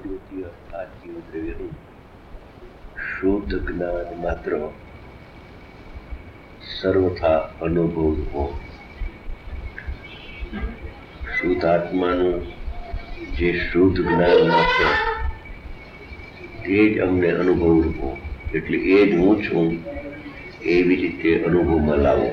જ્યોતિ અર્થાત જીવદ્રવ્યનું શુદ્ધ જ્ઞાન માત્ર સર્વથા અનુભવવું. શુદ્ધ આત્માનું જે શુદ્ધ જ્ઞાન માત્ર તે જ અમને અનુભવવું, એટલે એ જ હું છું એવી રીતે અનુભવમાં લાવો.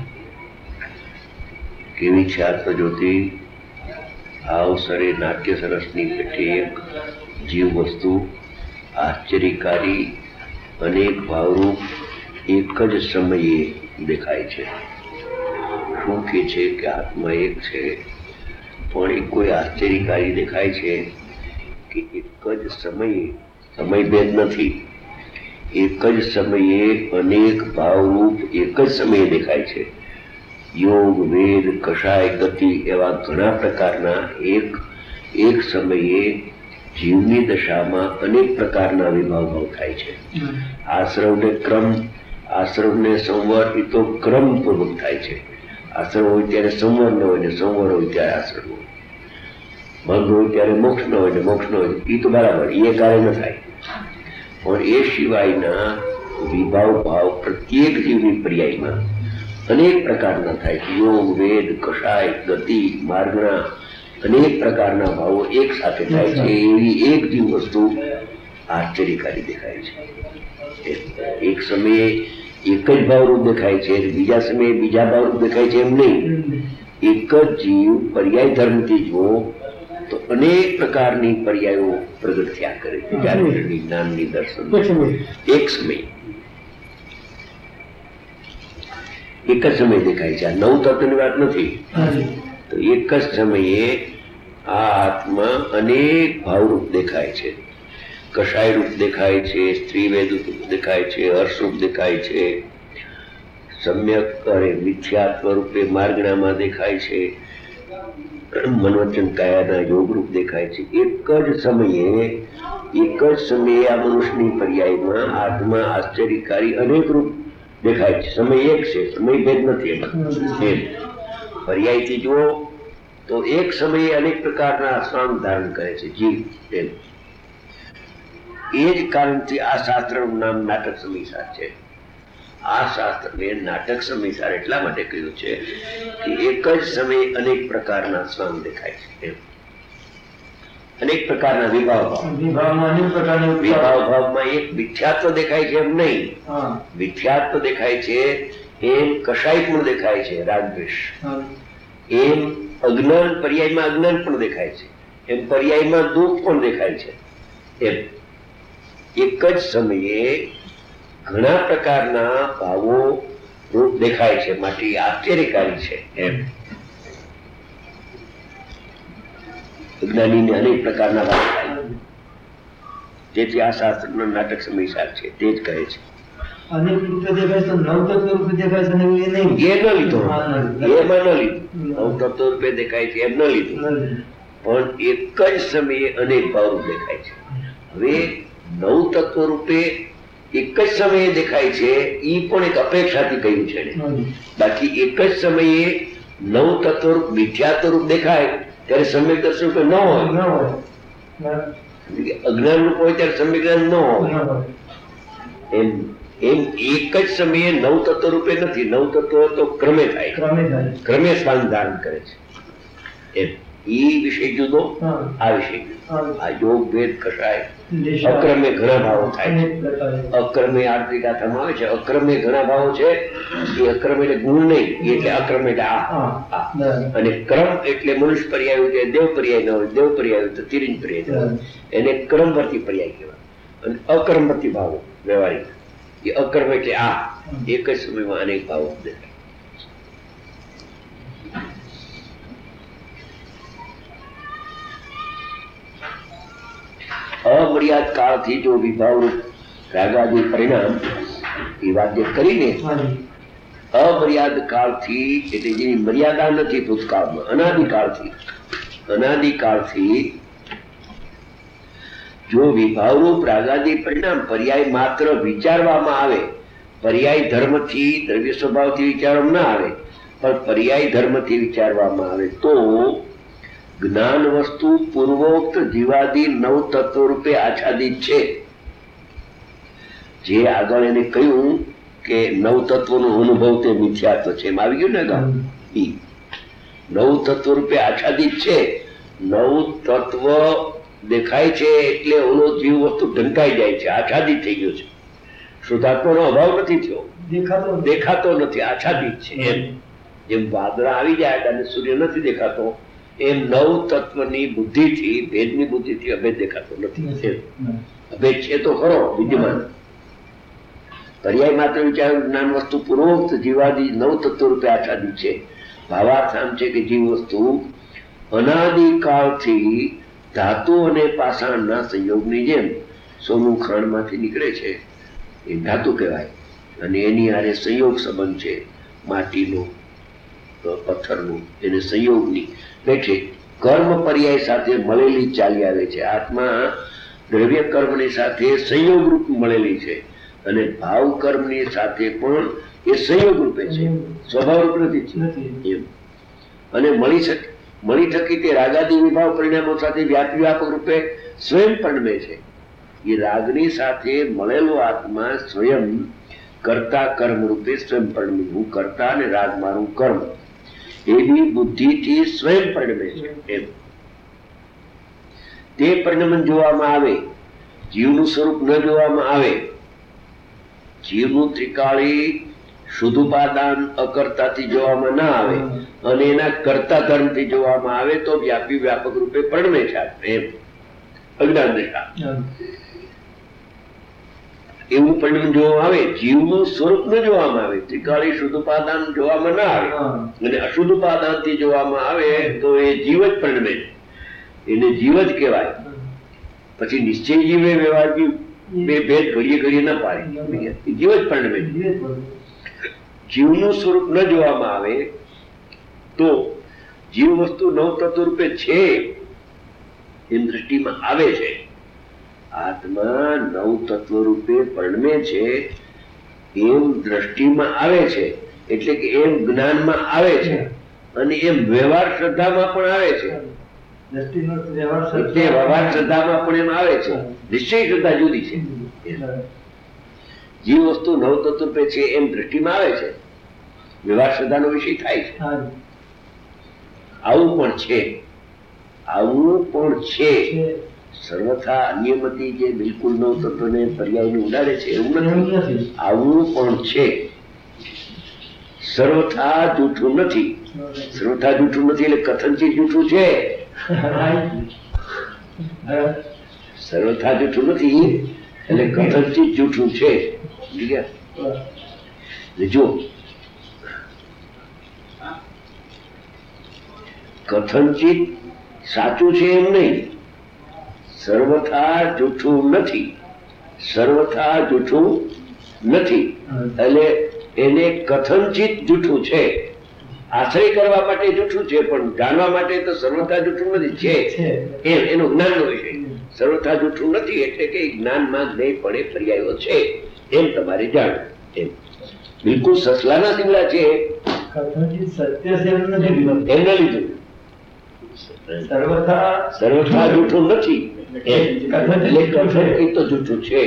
કેવી છે આત્મજ્યોતિ? અવસરે નાટ્ય સરસની પેઠે એક જીવ વસ્તુ આશ્ચર્યકારી અનેક ભાવરૂપ એક જ સમયે દેખાય છે. શું કે છે કે આત્મા એક છે, પણ એ કોઈ આશ્ચર્યકારી દેખાય છે કે એક જ સમયે, સમયભેદ નથી, એક જ સમયે અનેક ભાવરૂપ એક જ સમયે દેખાય છે. યોગ, વેદ, કષાય, ગતિ એવા ઘણા પ્રકારના એક સમયે જીવની દશામાં અનેક પ્રકારના વિભાવ થાય છે. આશ્રવને ક્રમ, આશ્રવને સંવર, એ તો ક્રમપૂર્વક થાય છે. આશ્રવ હોય ત્યારે સંવર ન હોય, ને સંવર હોય ત્યારે આશ્રવ હોય. બંધ હોય ત્યારે મોક્ષ ન હોય, ને મોક્ષ ન હોય, એ તો બરાબર, એ કાર્ય ન થાય. પણ એ સિવાયના વિભાવ ભાવ પ્રત્યેક જીવની પર્યાયમાં અનેક પ્રકારના થાય છે. યોગ, વેદ, કષાય, ગતિ, માર્ગના અનેક પ્રકારના ભાવો એક સાથે થાય છે. એવી એક જીવ વસ્તુ આશ્ચર્યકારી દેખાય છે. એક સમયે એક જ ભાવરૂપ દેખાય છે, બીજા સમયે બીજા ભાવરૂપ દેખાય છે, એમ નહીં. એક જ જીવ પર્યાય ધર્મથી જુઓ તો અનેક પ્રકારની પર્યાયો પ્રગટ થયા કરે છે. જાગૃતિ, જ્ઞાનની, દર્શન એક સમય, એક જ સમય દેખાય છે. આ નવ તત્વની વાત નથી. તો એક જ સમયે આ આત્મા અનેક ભાવરૂપ દેખાય છે. કષાય રૂપ દેખાય છે, સ્ત્રીવેદ રૂપ દેખાય છે, હર્ષ રૂપ દેખાય છે, સમ્યક મિથ્યાત્વ રૂપે માર્ગણામાં દેખાય છે, મનોવચન કાયાના યોગ રૂપ દેખાય છે. એક જ સમયે આ મનુષ્યની પર્યાયમાં આત્મા આશ્ચર્યકારી અનેક રૂપ દેખાય છે. સમય એક છે, સમય ભેદ નથી. એમ પર્યાયથી જુઓ તો એક સમયે અનેક પ્રકારના સ્વાંગ ધારણ કરે છે જીવ. એમ એ જ કારણથી આ શાસ્ત્રનું નામ નાટક સમીસાર છે. આ શાસ્ત્રને નાટક સમીસાર એટલા માટે કહ્યું છે કે એક જ સમયે અનેક પ્રકારના સ્વાંગ દેખાય છે. અનેક પ્રકારના વિભાવ ભાવમાં એક મિથ્યાત્વ દેખાય છે, એમ નહીં. મિથ્યાત્વ દેખાય છે એમ કષાય પણ દેખાય છે, રાગદ્વેષ. એમ અજ્ઞાન, પર્યાયમાં અજ્ઞાન પણ દેખાય છે, એમ પર્યાયમાં દુઃખ પણ દેખાય છે. એમ એક જ સમયે ઘણા પ્રકારના ભાવો રૂપ દેખાય છે, માટે આશ્ચર્યકારી છે. એમ જ્ઞાનીને અનેક પ્રકારના ભાવ થાય. તેથી આ શાસ્ત્રનો નાટક સમીસાર છે. તે જ કહે છે અનેક રૂપે દેખાય તો નવ તત્વ રૂપે દેખાય છે, એ ન લીધો, એમાં ન લીધું. નવ તત્વ રૂપે દેખાય છે એમ ન લીધું, પણ એક જ સમયે અનેક ભાવ દેખાય છે. હવે નવ તત્વ રૂપે એક જ સમયે દેખાય છે, એ પણ એક અપેક્ષાથી કહ્યું છે. બાકી એક જ સમયે નવ તત્વ રૂપ મિથ્યાત્વ રૂપ દેખાય ત્યારે સમ્યક દર્શન ન હોય. અજ્ઞાન રૂપ હોય ત્યારે સમ્યક જ્ઞાન ન હોય. એમ એક જ સમયે નવ તત્વ રૂપે નથી. નવ તત્વ તો ક્રમે થાય, ક્રમે સ્થાન ધારણ કરે છે. એમ એ વિષય જુદો, આ વિષય જુદો. આ યોગ, વેદ, કષાય અક્રમે ઘણા ભાવો થાય છે. અક્રમે આરતી ગાથામાં આવે છે, અક્રમે ઘણા ભાવો છે. એ અક્રમ એટલે ગુણ નહીં, એટલે અક્રમ એટલે આ. અને ક્રમ એટલે મનુષ્ય પર્યાય હોય, દેવ પર્યાય ન હોય, દેવ પર્યાય હોય તો તિરિંજ પર્યાય હોય, એને ક્રમવર્તી પર્યાય કહેવાય. અને અક્રમવર્તી ભાવો વ્યવહારિક, એ અક્રમ એટલે આ. એક જ સમયમાં અનેક ભાવો દેખાય. અમર્યાદ કાળથી જો વિભાવ રાગાદી પરિણામ એ વાત કરીને અમર્યાદ કાળથી, એટલે જેની મર્યાદા નથી ભૂતકાળમાં, અનાદિકાળથી જો વિભાવરૂપ રાગાદી પરિણામ પર્યાય માત્ર વિચારવામાં આવે, પર્યાય ધર્મથી, દ્રવ્ય સ્વભાવથી વિચારવામાં ના આવે, પણ પર્યાય ધર્મથી વિચારવામાં આવે તો જ્ઞાન વસ્તુ પૂર્વોક્ત જીવાદી નવ તત્વ રૂપે આચ્છાદિત છે. જે આગળ એને કહ્યું કે નવ તત્વનો અનુભવ તે મિથ્યાત્વ છે, એમ આવી ગયું ને આગળ. નવ તત્વ રૂપે આચ્છાદિત છે. નવ તત્વ દેખાય છે એટલે ઓનો જીવ વસ્તુ ઢંકાઈ જાય છે, આચ્છાદિત થઈ ગયો છે. શુદ્ધાત્માનો અભાવ નથી થયો, દેખાતો નથી, આચ્છાદિત છે. એમ જેમ વાદળા આવી જાય અને સૂર્ય નથી દેખાતો, એમ નવ તત્વની બુદ્ધિથી, ભેદની બુદ્ધિથી અભેદ દેખાતો નથી. અભેદ છે તો ખરો, વિદ્યમાન. પર્યાય માત્ર વિચાર જ્ઞાન વસ્તુ પૂર્વોક્ત જીવાદી નવ તત્વ રૂપે આચ્છાદિત છે. ભાવાર્થ આમ છે કે જીવ વસ્તુ અનાદિકાળથી ધાતુ અને પાષાણના સંયોગની જેમ સોનું ખાણમાંથી નીકળે છે, એ ધાતુ કહેવાય, અને એની આરે સંયોગ સંબંધ છે, માટીનો, પથ્થરનું, એને સંયોગની પેઠે કર્મ પર્યાય સાથે મળેલી ચાલી આવે છે. આત્મા દ્રવ્ય કર્મની સાથે સંયોગ રૂપ મળેલી છે, અને ભાવ કર્મની સાથે પણ એ સંયોગ રૂપે છે, સ્વભાવ રૂપ નથી એમ. અને મળી થકી તે રાગાદી વિભાવ પરિણામો સાથે વ્યાપક રૂપે સ્વયં પરિણમે છે. એ રાગની સાથે મળેલો આત્મા સ્વયં કર્તા કર્મ રૂપે સ્વયં પરિણમે. હું કર્તા અને રાગ મારું કર્મ, એવી બુદ્ધિથી સ્વયં પરિણમે છે એમ. તે પરિણમન જોવામાં આવે, જીવનું સ્વરૂપ ન જોવામાં આવે. જીવનું ત્રિકાળી શુદ્ધોપાદાન અકર્તાથી જોવામાં ના આવે અને એના કર્તા ધર્મથી જોવામાં આવે તો વ્યાપી વ્યાપક રૂપે પરિણમે છે એમ. અજ્ઞાન દશા એવું પરિણામ જોવામાં આવે. જીવનું સ્વરૂપ ન જોવામાં આવે, ત્રિકાળી શુદ્ધોપાદાન જોવામાં ના આવે અને અશુદ્ધ ઉપાદાનથી જોવામાં આવે તો એ જીવ જ પરિણમે છે, એને જીવ જ કહેવાય. પછી નિશ્ચય જીવે વ્યવહાર જીવ બે ભેદ ઘડીએ ઘડીએ ના પાડે, જીવ જ પરિણમે છે. જીવનું સ્વરૂપ ન જોવામાં આવે તો જીવ વસ્તુ નવ તત્વ રૂપે છે એમ દ્રષ્ટિમાં આવે છે. આત્મા નવ તત્વ રૂપે પરિણમે છે એમ દ્રષ્ટિમાં આવે છે, એટલે કે એમ જ્ઞાનમાં આવે છે અને એમ વ્યવહાર શ્રદ્ધામાં પણ આવે છે. વ્યવહાર શ્રદ્ધામાં પણ એમ આવે છે. નિશ્ચય શ્રદ્ધા જુદી છે. જીવ વસ્તુ નવ તત્વ રૂપે છે એમ દ્રષ્ટિમાં આવે છે, વ્યવહાર શ્રદ્ધાનો વિષય થાય છે. આવું પણ છે, આવું પણ છે. સર્વથા અન્યમતી જે બિલકુલ નવ તત્વને પર્યાયને ઉડાડે છે એવું નથી, આવું પણ છે. સર્વથા જૂઠું નથી. સર્વથા જૂઠું નથી એટલે કથનથી જૂઠું છે. સર્વથા જૂઠું નથી એટલે કથનથી જૂઠું છે. જો કથનચિત સાચું છે એમ નહીં, સર્વથા જૂઠું નથી. સર્વથા જૂઠું નથી એટલે એને કથનચિત જૂઠું છે. આશ્રય કરવા માટે જૂઠું છે પણ જાણવા માટે તો સર્વથા જૂઠું નથી છે એમ એનો જ્ઞાનનો વિષય. સર્વથા જૂઠું નથી એટલે કે જ્ઞાનમાં જ્ઞેયપણે પર્યાયો છે એમ તમારે જાણવું એમ. બિલકુલ સસલાના સિંગડા છે એમને લીધું સર્વથા જૂઠું નથી એટલે કથન તો જૂઠું છે.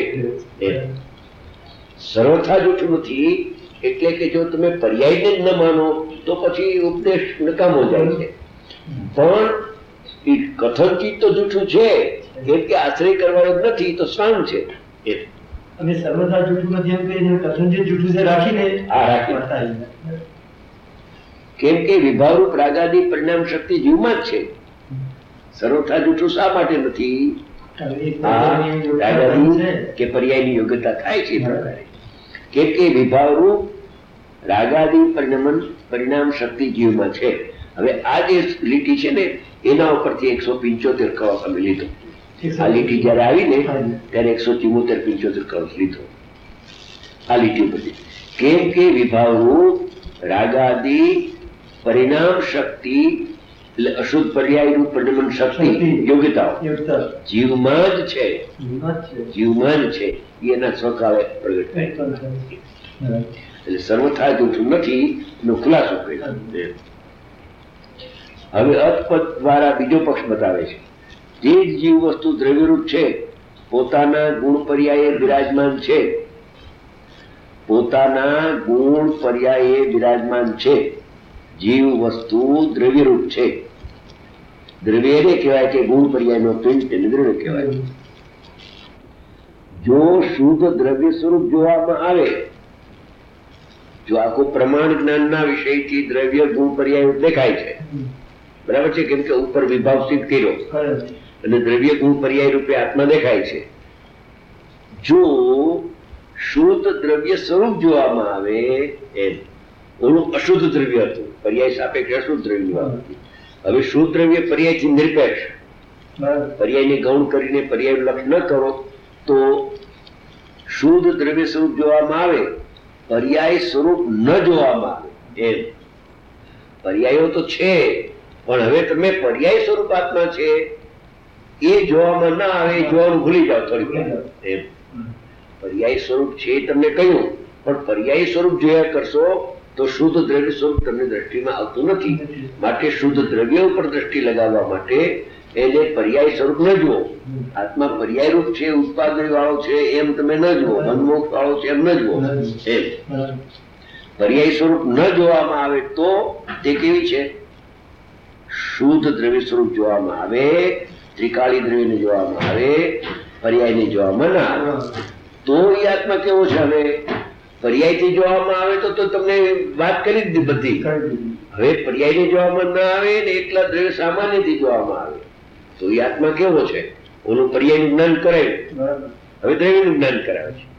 સર્વથા જૂઠું નથી એટલે કે જો તમે પર્યાયને જ ન માનો તો પછી ઉપદેશ નકામો જાય છે. પણ કથનથી તો જૂઠું છે કેમ કે આશ્રય કરવાનો નથી તો સ્વાંગ છે. અને સર્વથા જૂઠું નથી એમ કહીને કથનથી જૂઠું છે રાખીને કેમ કે વિભાવરૂપ રાગાદી પરિણામ શક્તિ જીવમાં જ છે. સર્વથા જૂઠું શા માટે નથી? કે પર્યાયની યોગ્યતા થાય છે પ્રકારે. કેમ કે વિભાવરૂપ રાગાદી પરિણામ શક્તિ જીવમાં છે. હવે આ જે લીટી છે ને એના ઉપરથી 175 કવચ અમે લીધો. આ લીટી જયારે આવી ને ત્યારે 174-75 કવચ લીધો આ લીટી ઉપરથી. કેમ કે વિભાવરૂપ રાગાદી પરિણામ શક્તિ એટલે અશુદ્ધ પર્યાયનું પરિણામ શક્તિ યોગ્યતાઓ જીવમાં જ છે. જીવમાં જ છે એના સ્વકાવે પ્રગટ થાય. એટલે સર્વથા જૂઠું નથી એનો ખુલાસો કર્યો. હવે અતપદ દ્વારા બીજો પક્ષ બતાવે છે. જે જ જીવ વસ્તુ દ્રવ્યરૂપ છે, પોતાના ગુણ પર્યાયે બિરાજમાન છે, પોતાના ગુણ પર્યાયે બિરાજમાન છે. જીવ વસ્તુ દ્રવ્યરૂપ છે. દ્રવ્ય એને કહેવાય કે ગુણ પર્યાયનો પિંડ તેને દ્રવ્ય કહેવાય. જો શુદ્ધ દ્રવ્ય સ્વરૂપ જોવામાં આવે, જો આખું પ્રમાણ જ્ઞાનના વિષયથી દ્રવ્ય ગુણ પર્યાય દેખાય છે, બરાબર છે, કેમ કે ઉપર વિભાવ સિદ્ધ કર્યો અને દ્રવ્ય ગુણ પર્યાય રૂપે આત્મા દેખાય છે. જો શુદ્ધ દ્રવ્ય સ્વરૂપ જોવામાં આવે, એમ ઓલું અશુદ્ધ દ્રવ્ય હતું, પર્યાય સાપેક્ષ અશુદ્ધ દ્રવ્ય હતું. હવે શુદ્ધ દ્રવ્ય પર્યાયથી નિરપેક્ષ, પર્યાયને ગૌણ કરીને પર્યાય લક્ષ ન કરો તો શુદ્ધ દ્રવ્ય સ્વરૂપ જોવામાં આવે, પર્યાય સ્વરૂપ ન જોવામાં આવે. એમ પર્યાયો તો છે, પણ હવે તમે પર્યાય સ્વરૂપ આત્મા છે એ જોવામાં ના આવે, એ જોવાનું ભૂલી જાઓ થોડી. એમ પર્યાય સ્વરૂપ છે તમને કહ્યું, પણ પર્યાય સ્વરૂપ જોયા કરશો તો શુદ્ધ દ્રવ્ય સ્વરૂપ તમને દ્રષ્ટિમાં આવતું નથી. માટે શુદ્ધ દ્રવ્ય ઉપર દ્રષ્ટિ લગાવવા માટે એને પર્યાય સ્વરૂપ ન જુઓ. આત્મા પર્યાય રૂપ છે, ઉત્પાદન વાળો છે એમ તમે ન જુઓ, મનમોક્ષ વાળો છે એમ ન જુઓ. એમ પર્યાય સ્વરૂપ ન જોવામાં આવે તો તે કેવી છે? શુદ્ધ દ્રવ્ય સ્વરૂપ જોવામાં આવે, ત્રિકાળી દ્રવ્યને જોવામાં આવે, પર્યાયને જોવામાં ના આવે તો એ આત્મા કેવો છે? હવે પર્યાયથી જોવામાં આવે તો તમને વાત કરી દીધી બધી. હવે પર્યાયને જોવામાં ના આવે ને એકલા દ્રવ્ય સામાન્યથી જોવામાં આવે તો એ આત્મા કેવો છે? ઓલું પર્યાયનું જ્ઞાન કરાવ્યું, હવે દ્રવ્યનું જ્ઞાન કરાવે છે.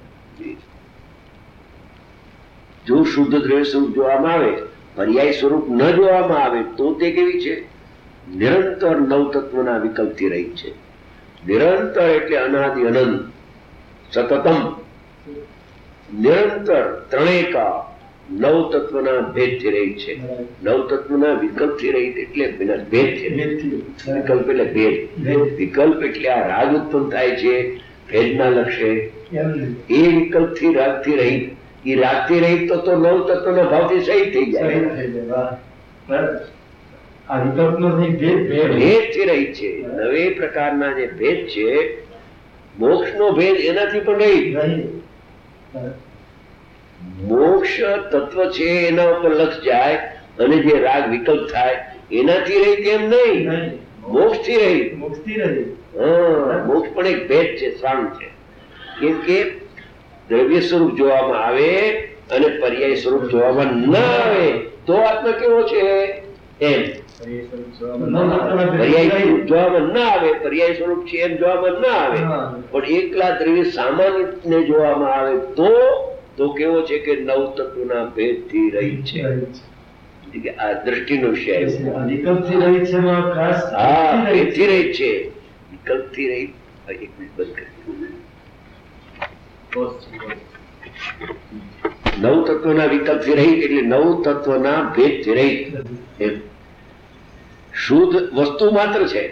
જો શુદ્ધ દ્રવ્ય સ્વરૂપ જોવામાં આવે, પર્યાય સ્વરૂપ ન જોવામાં આવે તો તે કેવી છે? નિરંતર નવ તત્વના વિકલ્પથી રહી છે. નિરંતર એટલે અનાદિ અનંત, સતતમ, નિરંતર ત્રણેકા નવ તત્વના ભેદથી રહી છે. નવ તત્વના વિકલ્પથી રહી એટલે ભેદ છે. વિકલ્પ એટલે ભેદ. વિકલ્પ એટલે આ રાગ ઉત્પન્ન થાય છે ભેદના લક્ષ્ય, એ વિકલ્પથી રાગથી રહી, એ રાગથી રહી તો નવ તત્વના ભાવથી સહિત થઈ જાય. ભેદથી રહી છે. નવે પ્રકારના જે ભેદ છે, મોક્ષનો ભેદ એનાથી પણ રહી. મોક્ષ તત્વ છે એના ઉપર લક્ષ જાય અને જે રાગ વિકલ્પ થાય એનાથી રહી તેમ નહીં, મોક્ષ થી રહી. મોક્ષ પણ એક ભેદ છે, શાંત છે. કેમ કે દ્રવ્ય સ્વરૂપ જોવામાં આવે અને પર્યાય સ્વરૂપ જોવામાં ના આવે તો આત્મા કેવો છે? એમ પર્યાય સ્વરૂપ જોવામાં ના આવે, પર્યાય સ્વરૂપ છે એમ જોવામાં ના આવે, પણ એકલા દ્રવ્ય સામાન્ય ને જોવામાં આવે તો કેવો છે કે નવ તત્વના ભેદ થી રહી છે. આ દ્રષ્ટિનો વિષય વિકલ્પથી રહી છે. હા, ભેદથી રહી છે, વિકલ્પથી રહી. એક મિનિટ બંધ કરી. નવ તત્વના વિકલ્પથી રહી એટલે નવ તત્વના ભેદથી રહી. શુદ્ધ વસ્તુ માત્ર છે.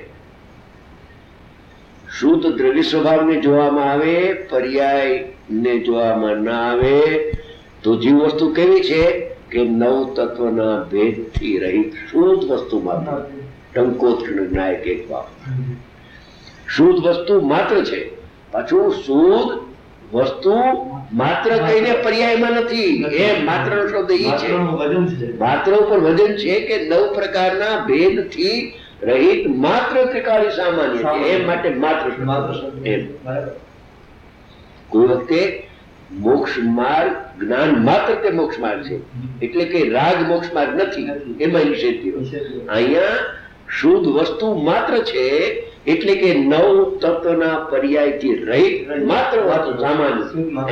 શુદ્ધ દ્રવ્ય સ્વભાવને જોવામાં આવે, પર્યાય ને જોવામાં ના આવે તો જીવ વસ્તુ કેવી છે કે નવ તત્વના ભેદથી રહિત શુદ્ધ વસ્તુ માત્ર. ટંકોત્કર્ણ નાયક એક વાત. શુદ્ધ વસ્તુ માત્ર છે. પાછું શુદ્ધ વસ્તુ માત્ર કહીને પર્યાયમાં નથી. એ માત્ર નો શબ્દ ઈ છે, માત્ર ઉપર વજન છે કે નવ પ્રકારના ભેદથી રહિત માત્ર ત્રિકાળી સામાન્ય છે. એમ માટે માત્ર એમ. કોઈ વખતે મોક્ષ માર્ગ જ્ઞાન માત્ર તે મોક્ષ માર્ગ છે, એટલે કે રાગ મોક્ષ માર્ગ નથી, એમાં નિષેધ થયો. અહીંયા શુદ્ધ વસ્તુ માત્ર છે એટલે કે નવ તત્વના પર્યાયથી રહિત માત્ર વાતો સામાન્ય.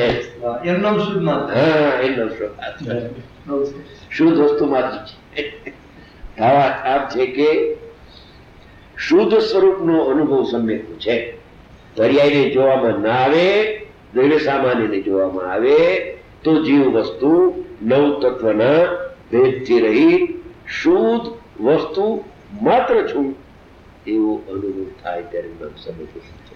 શુદ્ધ વસ્તુ માત્ર છે. ભાવાર્થ છે કે શુદ્ધ સ્વરૂપનો અનુભવ સમ્યક છે. પર્યાયને જોવામાં ના આવે, દ્રવ્ય સામાન્યને જોવામાં આવે તો જીવ વસ્તુ નવ તત્વના ભેદથી રહિત શુદ્ધ વસ્તુ માત્ર છું એવો અનુભવ થાય ત્યારે મન સમજ છે.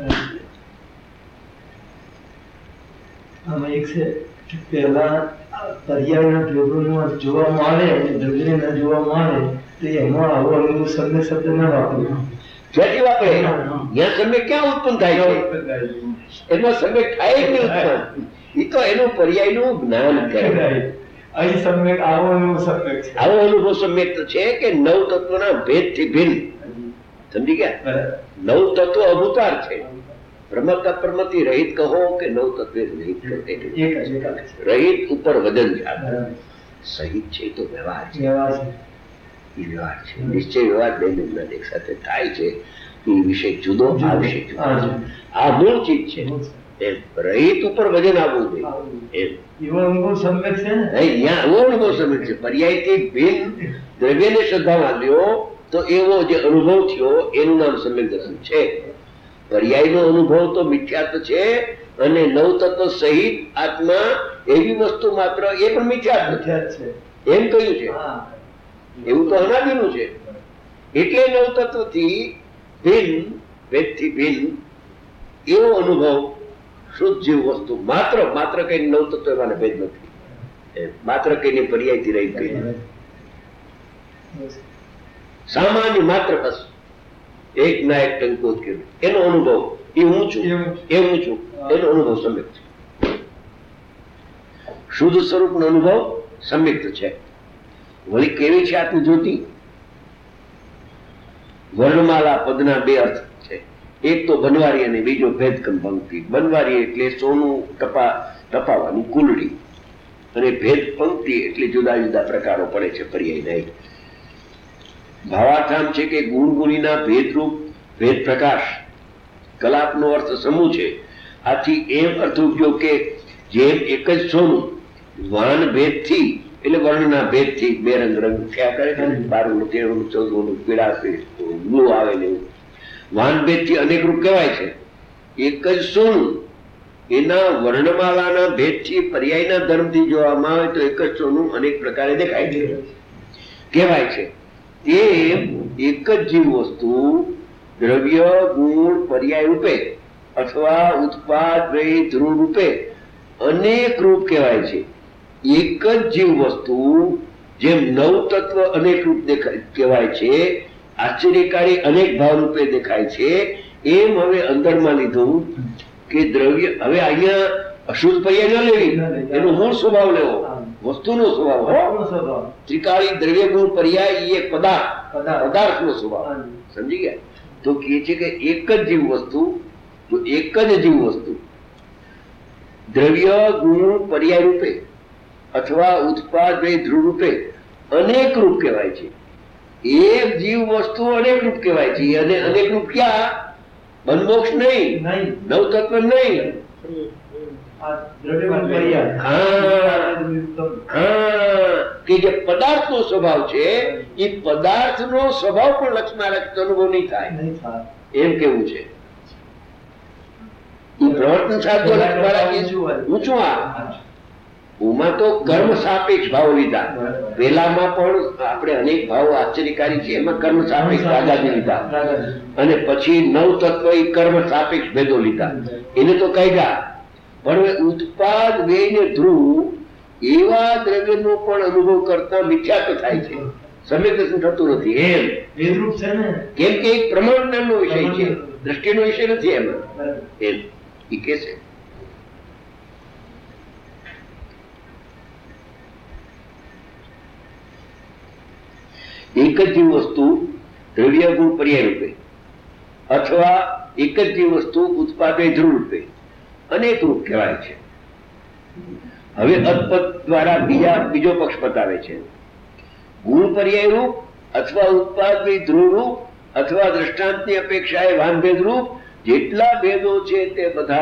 આમાં એક છે પહેલા પર્યાયના દ્રવ્યોમાં જોવામાં આવે અને દ્રવ્યને ન જોવામાં આવે તો એમાં આવો અનુભવ સમ્યક શબ્દ ના વાપર્યો. ક્યાંથી વાપરે? ત્યાં સમ્યક ક્યાં ઉત્પન્ન થાય છે? એમાં સમ્યક થાય જ નહીં ઉત્પન્ન. એ તો એનું પર્યાયનું જ્ઞાન કહેવાય. અહીં સમ્યક આવો અનુભવ સમ્યક છે. આવો અનુભવ સમ્યક તો છે કે નવ તત્વના ભેદથી ભિન્ન. સમજી ગયા? નવ તત્વ અભૂતાર છે. પ્રમત અપ્રમતિ રહિત કહો કે નવ તત્વે રહિત કહો. રહિત ઉપર વદન જાત. સહિત છે તો વ્યવહાર છે. એ વ્યવહાર છે. નિશ્ચય વ્યવહાર બે જ્ઞાન એક સાથે થાય છે. એ વિષય જુદો, આ વિષય જુદો. આ મૂળ ચીજ છે. એમ રહિત ઉપર વજન આવવું જોઈએ. એવો અનુભવ સમ્યક છે ને. અહીંયા એવો અનુભવ સમ્યક છે. પર્યાયથી ભિન્ન દ્રવ્યને શ્રદ્ધામાં લ્યો તો એવો જે અનુભવ થયો એનું નામ સમ્યક દર્શન છે. પર્યાયનો અનુભવ તો મિથ્યાત્વ છે અને નવ તત્વ સહિત આત્મા એવી વસ્તુ માત્ર એ પણ મિથ્યાત્વ છે એમ કહ્યું છે. એવું તો અનાદિનું છે. એટલે નવ તત્વથી ભિન્ન, ભેદથી ભિન્ન એવો અનુભવ શુદ્ધ જીવ વસ્તુ માત્ર કઈ નવ તત્વ એમાં ભેદ નથી. માત્ર કઈને પર્યાયથી રહી ગઈ સામાન્ય માત્ર બસ એક ના એક ટંકોત કર્યું એનો અનુભવ એ હું છું એનો અનુભવ સમ્યક છે. શુદ્ધ સ્વરૂપનો અનુભવ સમ્યક છે. વળી કેવી છે આત્મ જ્યોતિ? વર્ણમાલા પદના બે અર્થ છે. એક તો બનવારી અને બીજો ભેદકમ પંક્તિ. બનવારી એટલે સોનું ટપાવવાની કુલડી અને ભેદ પંક્તિ એટલે જુદા જુદા પ્રકારો પડે છે પર્યાય. ભાવાર્થ છે કે ગુણગુણીના ભેદરૂપ ભેદ પ્રકાશ. કલાપનો અર્થ સમૂહ છે. આથી એમ અર્થ ઉપયોગ કે જેમ એક જ સોનું વાન ભેદથી એટલે વર્ણના ભેદથી બે રંગ થયા કરે છે ને, 12, 13, 14, પીળા બ્લુ આવે ને એવું વાન ભેદથી અનેક રૂપ કહેવાય છે. એક જ સોનું એના વર્ણમાલાના ભેદથી પર્યાયના ધર્મથી જોવામાં આવે તો એક જ સોનું અનેક પ્રકારે દેખાય છે કહેવાય છે. એમ એક જ જીવ વસ્તુ દ્રવ્ય ગુણ પર્યાય રૂપે અથવા ઉત્પાદ ધ્રુવ રૂપે અનેક રૂપ કહેવાય છે. એક જ જીવ વસ્તુ જેમ નવ તત્વ અનેક રૂપ કહેવાય છે, આશ્ચર્યકારી અનેક ભાવ રૂપે દેખાય છે, એમ હવે અંદરમાં લીધું કે દ્રવ્ય. હવે અહીંયા અશુદ્ધ પર્યાય ન લેવી, એનો મૂળ સ્વભાવ લેવો, વસ્તુનો સ્વભાવ. ત્રિકાળી દ્રવ્ય ગુણ પર્યાય એ પદાર્થનો સ્વભાવ. સમજી ગયા? તો કહે છે કે એક જ જીવ વસ્તુ, જો એક જ જીવ વસ્તુ દ્રવ્ય ગુણ પર્યાય રૂપે અથવા ઉત્પાદ ધ્રુવ રૂપે અનેક રૂપ કહેવાય છે. એક જીવ વસ્તુ અનેક રૂપ કહેવાય છે. અને અનેક રૂપ ક્યાં? બંધમોક્ષ નહીં, નવ તત્વ નહીં. કે જે પદાર્થ નો સ્વભાવ છે એ પદાર્થ નો સ્વભાવ પણ લક્ષમાં લક્ષ અનુભવ નહીં થાય એમ કેવું છે. પ્રવર્તન સાધો ઊંચું ઉમાં તો કર્મ સાપેક્ષ ભાવ લીધા. પેલામાં પણ આપણે અનેક ભાવો આશ્ચર્યકારી છે, એમાં કર્મ સાપેક્ષ રાગાદી લીધા અને પછી નવ તત્વ એ કર્મ સાપેક્ષ ભેદો લીધા. એને તો કાઢ્યા. પણ ઉત્પાદ વેય ધ્રુવ એવા દ્રવ્યનો પણ અનુભવ કરતા મિથ્યાત્વ થાય છે, સમ્યક દર્શન થતું નથી. એમ ભેદરૂપ છે ને, કેમ કે એક પ્રમાણનો વિષય છે, દ્રષ્ટિનો વિષય નથી એમાં. એમ એ કે છે. એક જ જીવ વસ્તુ દ્રવ્ય ગુણ પર્યાય રૂપે અથવા એક જ જીવ વસ્તુ ઉત્પાદે ધ્રુવ રૂપે અનેક રૂપ કહેવાય છે. હવે અદપદ દ્વારા બીજો પક્ષ બતાવે છે. ગુણ પર્યાય રૂપ અથવા ઉત્પાદ ધ્રુવ રૂપ અથવા દ્રષ્ટાંતની અપેક્ષાએ વાનભેદ રૂપ જેટલા ભેદો છે તે બધા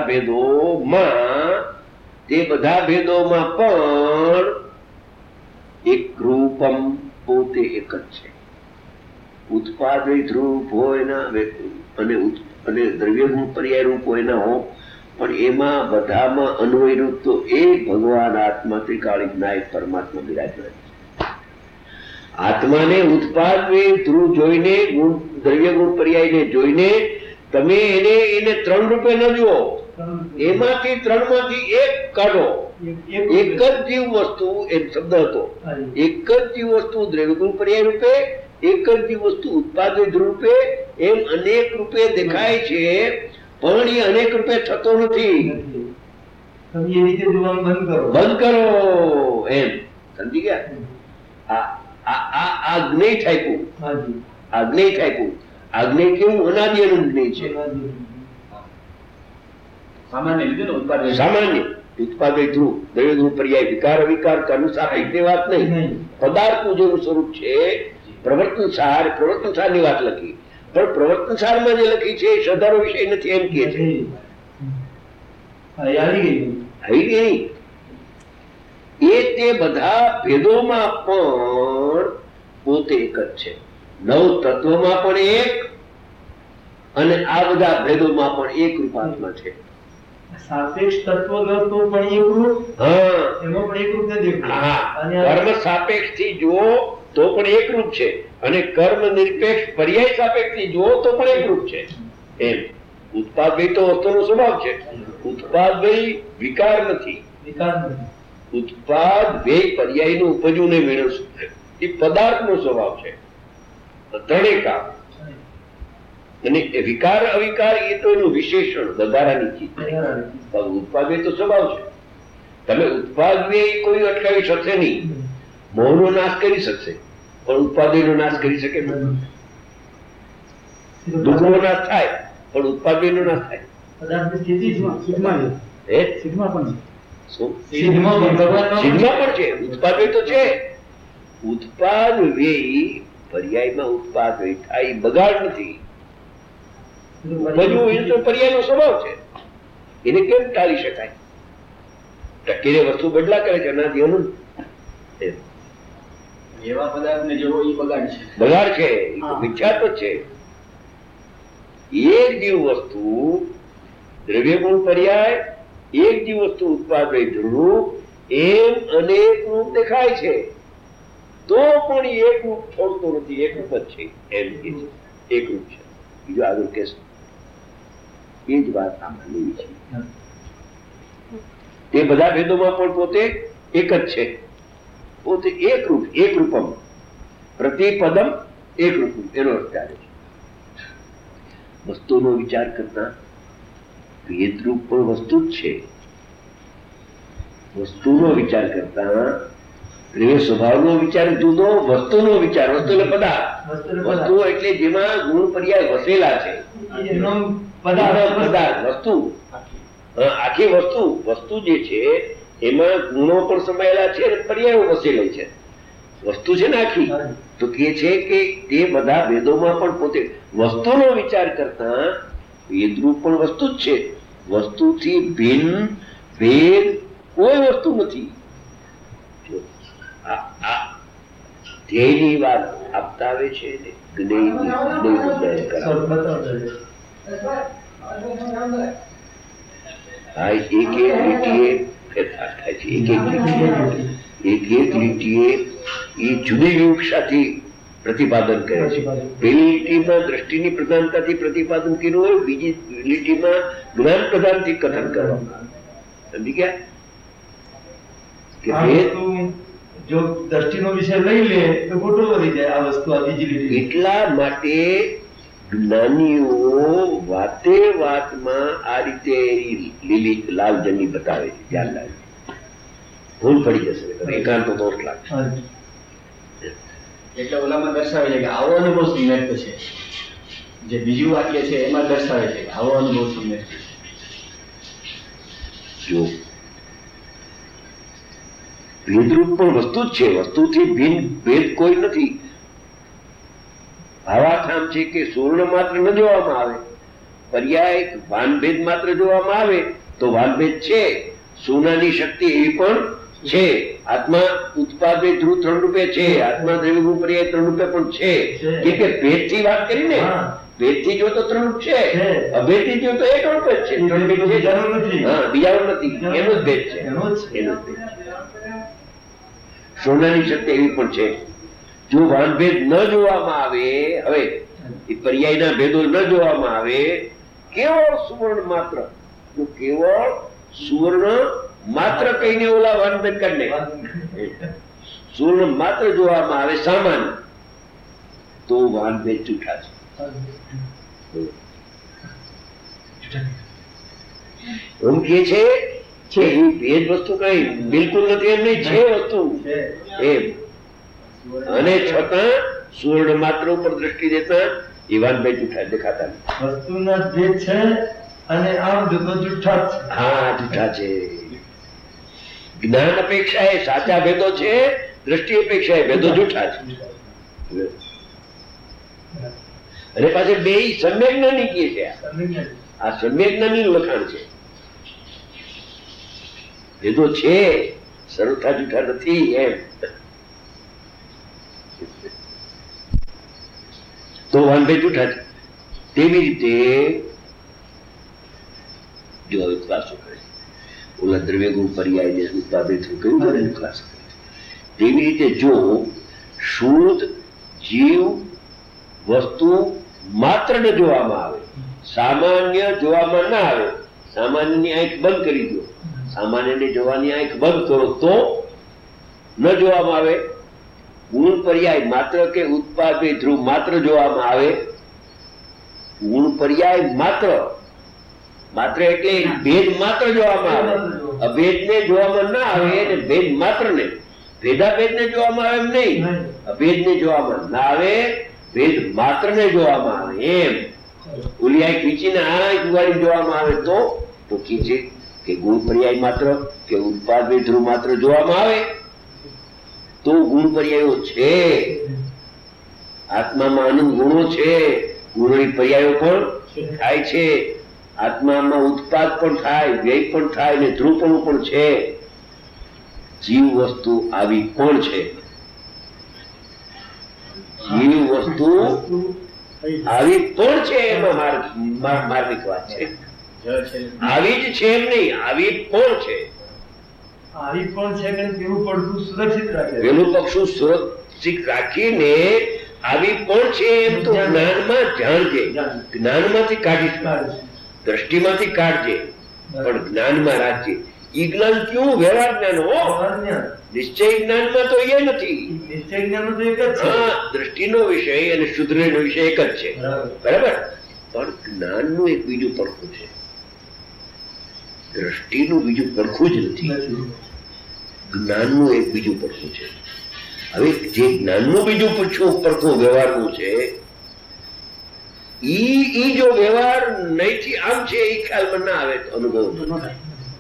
ભેદોમાં પણ એક રૂપમ પોતે એક જ છે. ઉત્પાદ ધ્રુવ હોય ના અને દ્રવ્ય ગુણ પર્યાય રૂપ હોય ના હો, પણ એમાં બધામાં અન્વય રૂપ તો એક ભગવાન આત્મા ત્રિકાળી નાયક પરમાત્મા બિરાજમાન છે. આત્માને ઉત્પાદ ધ્રુવ જોઈને, દ્રવ્ય ગુણ પર્યાયને જોઈને તમે એને ત્રણ રૂપે ન જુઓ, એમાંથી ત્રણમાંથી એક કાઢો. એક જ જીવ વસ્તુ એ શબ્દ હતો. એક જ જીવ વસ્તુ દ્રવ્ય ગુણ પર્યાય રૂપે, એક જ વસ્તુ ઉત્પાદિત રૂપે એમ અનેક રૂપે દેખાય છે, પણ એ અનેક રૂપે થતો નથી. તમે એ રીતે જોવાનું બંધ કરો એમ, સમજી ગયા? આ જ્ઞેય થાક્યું, આ જ્ઞેય થાક્યું. આ જ્ઞેય કેવું? અનાદિ અનંત જ્ઞેય છે. સામાન્ય લીધે ઉત્પાદન, સામાન્ય ઉત્પાદિત રૂપ, દ્રવ્ય રૂપ, પર્યાય, વિકાર અવિકાર, કર્મ સાપેક્ષની વાત નહીં. પદાર્થનું જેવું સ્વરૂપ છે, પ્રવર્તનસાર, પ્રવર્તનસારની વાત લખી, પણ પ્રવર્તનસારમાં જે લખી છે એ શ્રદ્ધાનો વિષય નથી એમ કહે છે. એ તે બધા ભેદોમાં પણ પોતે એક જ છે. નવ તત્વમાં પણ એક, અને આ બધા ભેદોમાં પણ એક રૂપાત્મા છે. સાપેક્ષ તત્વ તો પણ એક રૂપ, એમાં પણ એક રૂપ નથી. કર્મ સાપેક્ષ થી જુઓ તો પણ એક રૂપ છે, અને કર્મ નિરપેક્ષ પર્યાય સાપેક્ષ થી જુઓ તો પણ એક રૂપ છે. એમ ઉત્પાદ ભાઈ તો વસ્તુનો સ્વભાવ છે. ઉત્પાદ ભાઈ વિકાર નથી. ઉત્પાદ ભાઈ પર્યાય નું ઉપજવું ને મેળવશું, એ પદાર્થ નો સ્વભાવ છે. ત્રણેય કામ. અને વિકાર અવિકાર એ તો એનું વિશેષણ, વધારાની ચીજ. ઉત્પાદ ભાઈ તો સ્વભાવ છે. તમે ઉત્પાદ ભાઈ કોઈ અટકાવી શકશે નહીં. મોહનો નાશ કરી શકશે, પણ ઉત્પાદનો નાશ કરી શકે નહીં. દુઃખનો નાશ થાય, પણ ઉત્પાદનો નાશ થાય. સિદ્ધમાં પણ છે, ઉત્પાદ વ્યય તો છે. ઉત્પાદ વ્યય પર્યાયમાં ઉત્પાદ વ્યય થાય, બગાડ નથી. ઉપજવું એ તો પર્યાયનો સ્વભાવ છે, એને કેમ ટાળી શકાય? ટકેરે વસ્તુ બદલા કરે છે, અનાદિ અનંત. એવા પદાર્થને જેવો એ બગાડ છે, બગાડ છે, મિથ્યા તો છે. એક જીવ વસ્તુ દ્રવ્ય ગુણ પર્યાય, એક જીવ વસ્તુ ઉત્પાદ રૂપ, એમ અનેક રૂપ દેખાય છે, તો પણ એક રૂપ છોડતો નથી. એક રૂપ જ છે, એમ કે છે એક રૂપ છે. બીજું આગળ કે એ જ વાત આમાં લેવી છે. તે બધા ભેદોમાં પણ પોતે એક જ છે. પોતે એક રૂપ, એક રૂપમ પ્રતિપદમ એક રૂપ, એનો અર્થ કરે છે. વસ્તુનો વિચાર કરતા ભેદરૂપ પણ વસ્તુ જ છે. વસ્તુનો વિચાર કરતા પ્રેમ સ્વભાવનો વિચાર જુદો, વસ્તુનો વિચાર, વસ્તુ એટલે પદાર્થ. વસ્તુ એટલે જેમાં ગુણ પર્યાય વસેલા છે. પદાર્થ વસ્તુ, આખી વસ્તુ, વસ્તુ જે છે એમાં ગુણો પણ સમાયેલા છે અને પર્યાયો વસેલા છે. વસ્તુ છે ને આખી, તો કે છે કે તે બધા ભેદોમાં પણ પોતે. વસ્તુનો વિચાર કરતા ભેદરૂપ પણ વસ્તુ જ છે. વસ્તુથી ભિન્ન ભેદ કોઈ વસ્તુ નથી. ધ્યેયની વાત આપતા આવે છે, એક લીટીએ એ જુદી વિવક્ષાથી પ્રતિપાદન કરે છે. પેલી લીટીમાં દ્રષ્ટિની પ્રધાનતાથી પ્રતિપાદન કર્યું હોય, બીજી લીટીમાં જ્ઞાન પ્રધાનથી કથન કરવામાં આવે. સમજી ગયા? જો દ્રષ્ટિનો વિષય લઈ લે તો ખોટો વળી જાય આ વસ્તુ. આ બીજી લીટી. એટલા માટે જ્ઞાનીઓ વાતે વાતમાં આ રીતે લીલી લાલ જંડી બતાવે છે. ધ્યાન લાગે, ભૂલ પડી જશે, એકાંત દોષ લાગશે. એટલે ઓલામાં દર્શાવે છે કે આવો અનુભવ સમ્યક્ત છે. જે બીજું વાક્ય છે એમાં દર્શાવે છે કે આવો અનુભવ સમ્યક્ત છે. જો ભેદરૂપ પણ વસ્તુ જ છે, વસ્તુથી ભિન્ન ભેદ કોઈ નથી. ભાવાર્થ છે કે સુવર્ણ માત્ર ન જોવામાં આવે, પર્યાય વાનભેદ માત્ર જોવામાં આવે તો વાનભેદ છે. સોનાની શક્તિ એ પણ છે. આત્મા ઉત્પાદ ધ્રુવ ત્રણ રૂપે છે, આત્મા દ્રવ્ય પર્યાય ત્રણ રૂપે પણ છે. કે ભેદ થી વાત કરીને, ભેદ થી જો તો ત્રણ રૂપ છે, અભેદ થી જો તો એક રૂપ જ છે. બીજા નથી, એનો જ ભેદ છે. એનો જ ભેદ છે. સોનાની શક્તિ એવી પણ છે. જો વાનભેદ ન જોવામાં આવે, હવે એ પર્યાયના ભેદો ન જોવામાં આવે, કેવળ સુવર્ણ માત્ર, કેવળ સુવર્ણ માત્ર કહીને ઓલા વાનભેદ કાઢી નાખે. સુવર્ણ માત્ર જોવામાં આવે સામાન્ય, તો વાન ભેદ જૂઠા છે. એમ કે છે કે એ ભેદ વસ્તુ કઈ બિલકુલ નથી એમ નહીં, છે વસ્તુ એમ. અને છતાં સુવર્ણ માત્ર ઉપર દ્રષ્ટિ દેતા એ વાન ભેદ જૂઠા દેખાતા નથી. વસ્તુના ભેદ છે અને આમ જોતો જુઠ્ઠા જ છે. હા, જૂઠા છે. જ્ઞાન અપેક્ષા એ સાચા ભેદો છે, દ્રષ્ટિ અપેક્ષા એ ભેદો જૂઠા છે. અને પાછળ બે સમ્યક જ્ઞાની કહે છે. આ સમ્યક જ્ઞાની લખાણ છે. ભેદો છે, સરળતા જૂઠા નથી એમ. તો વાનભાઈ જૂઠા છે. તેવી રીતે જો હવે ક્લાસો કરે ઓલા દ્રવ્ય ગુણ પર્યાય ઉત્પાદિત કયું મળે ક્લાસ કરે. તેવી રીતે જો શુદ્ધ જીવ વસ્તુ માત્ર ને જોવામાં આવે, સામાન્ય જોવામાં ના આવે, સામાન્યની આંખ બંધ કરી દો, સામાન્યને જોવાની આંખ બંધ કરો તો ન જોવામાં આવે. ગુણ પર્યાય માત્ર કે ઉત્પાદ ધ્રુવ માત્ર જોવામાં આવે. ગુણ પર્યાય માત્ર, માત્ર એટલે ભેદ માત્ર જોવામાં આવે, અભેદને જોવામાં ના આવે. અને ભેદ માત્ર ને ભેદાભેદને જોવામાં આવે એમ નહીં, અભેદને જોવામાં ના આવે, ભેદ માત્ર ને જોવામાં આવે એમ. ઓલી આંખ વીંચીને આ આંખ ઉગાડી જોવામાં આવે તો કી છે કે ગુણ પર્યાય માત્ર કે ઉત્પાદ ધ્રુવ માત્ર જોવામાં આવે તો ગુણ પર્યાયો છે. આત્મામાં અનંત ગુણો છે, ગુણોની પર્યાયો પણ થાય છે. આત્મામાં ઉત્પાદ પણ થાય, વ્યય પણ થાય ને ધ્રુવપણું પણ છે. જીવ વસ્તુ આવી પણ છે. જીવ વસ્તુ આવી પણ છે. એમાં માર્મિક વાત છે. આવી જ છે એમ નહીં, આવી પણ છે. આવી પણ છે કે પેલું પડખું સુરક્ષિત રાખે, પેલું પક્ષું સુરક્ષિત રાખીને આવી પણ છે એમ તો જ્ઞાનમાં જાણજે. જ્ઞાનમાંથી કાઢીશ, દ્રષ્ટિમાંથી કાઢજે, પણ જ્ઞાનમાં રાખજે. ઈ જ્ઞાન ક્યું? વ્યવહાર જ્ઞાન હો. નિશ્ચય જ્ઞાનમાં તો એ નથી. નિશ્ચય જ્ઞાન તો એક જ છે. હા, દ્રષ્ટિનો વિષય અને શુદ્ધનો વિષય એક જ છે, બરાબર. પણ જ્ઞાનનું એક બીજું પડખું છે, દ્રષ્ટિનું બીજું પડખું જ નથી. જ્ઞાનનું એક બીજું પડખું છે. હવે જે જ્ઞાનનું બીજું પડખું વ્યવહારનું છે, ઈ જો વ્યવહાર નહીંથી આમ છે એ ખ્યાલમાં ના આવે તો અનુભવ ન થાય.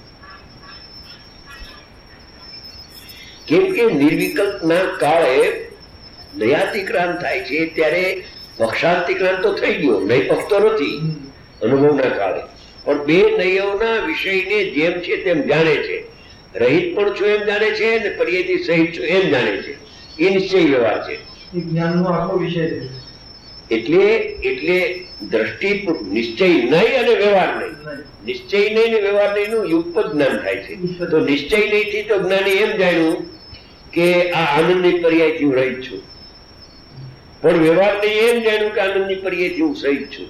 કેમ કે નિર્વિકલ્પના કાળે નયાતિક્રાંત થાય છે ત્યારે પક્ષાંતિક્રાંત તો થઈ ગયો, નય પક્ષ તો નથી અનુભવના કાળે. પણ બે નયોના વિષયને જેમ છે તેમ જાણે છે. રહિત પણ છું એમ જાણે છે ને પર્યાયથી સહિત છું એમ જાણે છે. એ નિશ્ચય વ્યવહાર છે. જ્ઞાનનો આખો વિષય છે. એટલે દ્રષ્ટિ નિશ્ચય નહીં અને વ્યવહાર નહીં. નિશ્ચય નહીં ને વ્યવહાર નહીં નું યુક્ત જ્ઞાન થાય છે. તો નિશ્ચય નહીં થી તો જ્ઞાની એમ જાણ્યું કે આ આનંદની પર્યાયથી હું રહિત છું, પણ વ્યવહાર નહીં એમ જાણ્યું કે આનંદની પર્યાયથી હું સહિત છું.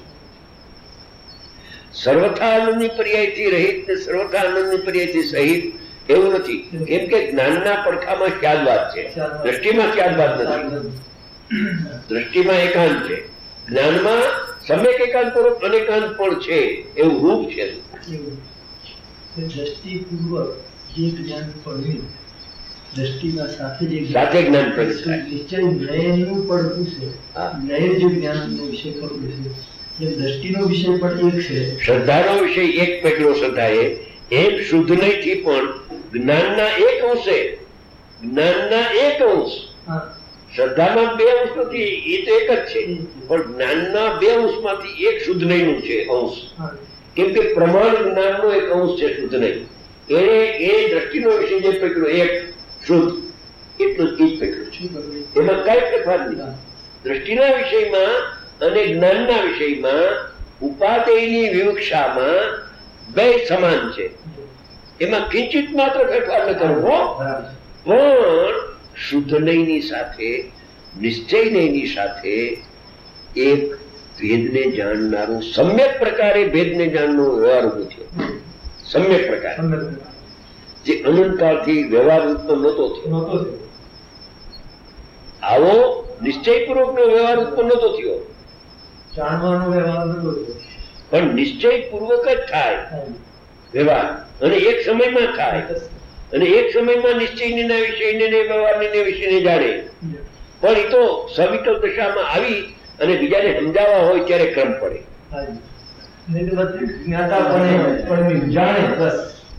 સર્વથા આનંદની પર્યાયથી રહિત ને સર્વથા આનંદની પર્યાયથી સહિત એવું નથી. કેમ કે જ્ઞાનના પડખામાં ખ્યાલવાદ છે, દ્રષ્ટિમાં ખ્યાલવાદ નથી. દ્રષ્ટિમાં એકાંત છે, જ્ઞાનમાં સમ્યક એકાંત પૂર્વક અનેકાંત પણ છે, એવું રૂપ છે. દ્રષ્ટિપૂર્વક જે જ્ઞાન પડ્યું, દ્રષ્ટિના સાથે જે સાથે જ્ઞાન પડ્યું, નિશ્ચય નયનનું પડવું છે. નય જે જ્ઞાનનો વિષય પડવું છે, જે દ્રષ્ટિનો વિષય પણ એક છે. શ્રદ્ધાનો વિષય એક પેટલો શ્રદ્ધા એમ શુદ્ધ નહીંથી પણ જ્ઞાનના એક અંશે, જ્ઞાનના એક અંશ. શ્રદ્ધામાં બે અંશ નથી, એ તો એક જ છે, પણ જ્ઞાનના બે અંશમાંથી એક શુદ્ધ નહીંનું છે અંશ. કેમ કે પ્રમાણ જ્ઞાનનો એક અંશ છે શુદ્ધ નહીં. એને એ દ્રષ્ટિનો વિષય જે પેટલો એક શુદ્ધ એટલું જ પેટલું છે. એમાં કઈ ફેરફાર નહીં. દ્રષ્ટિના વિષયમાં અને જ્ઞાનના વિષયમાં ઉપાદેયની વિવક્ષામાં બે સમાન છે. એમાં કિંચિત માત્ર ફેરફાર ન કરવો, પણ શુદ્ધ નયની સાથે નિશ્ચય નયની સાથે એક ભેદને જાણનારું સમ્યક પ્રકારે ભેદને જાણનો વ્યવહાર ઉભો થયો. સમ્યક પ્રકાર જે અનંતકાળથી વ્યવહાર ઉત્પન્ન નહોતો થયો. આવો નિશ્ચયપૂર્વકનો વ્યવહાર ઉત્પન્ન નતો થયો, જાણવાનો વ્યવહાર નતો થયો. પણ નિશ્ચયપૂર્વક જ થાય વ્યવહાર, અને એક સમયમાં થાય, અને એક સમયમાં નિશ્ચયના વિષયને વ્યવહારને વિષયને જાણે. પણ એ તો સવિકલ્પ દશામાં આવી અને બીજાને સમજાવવા હોય ત્યારે ક્રમ પડે. જાણે બસ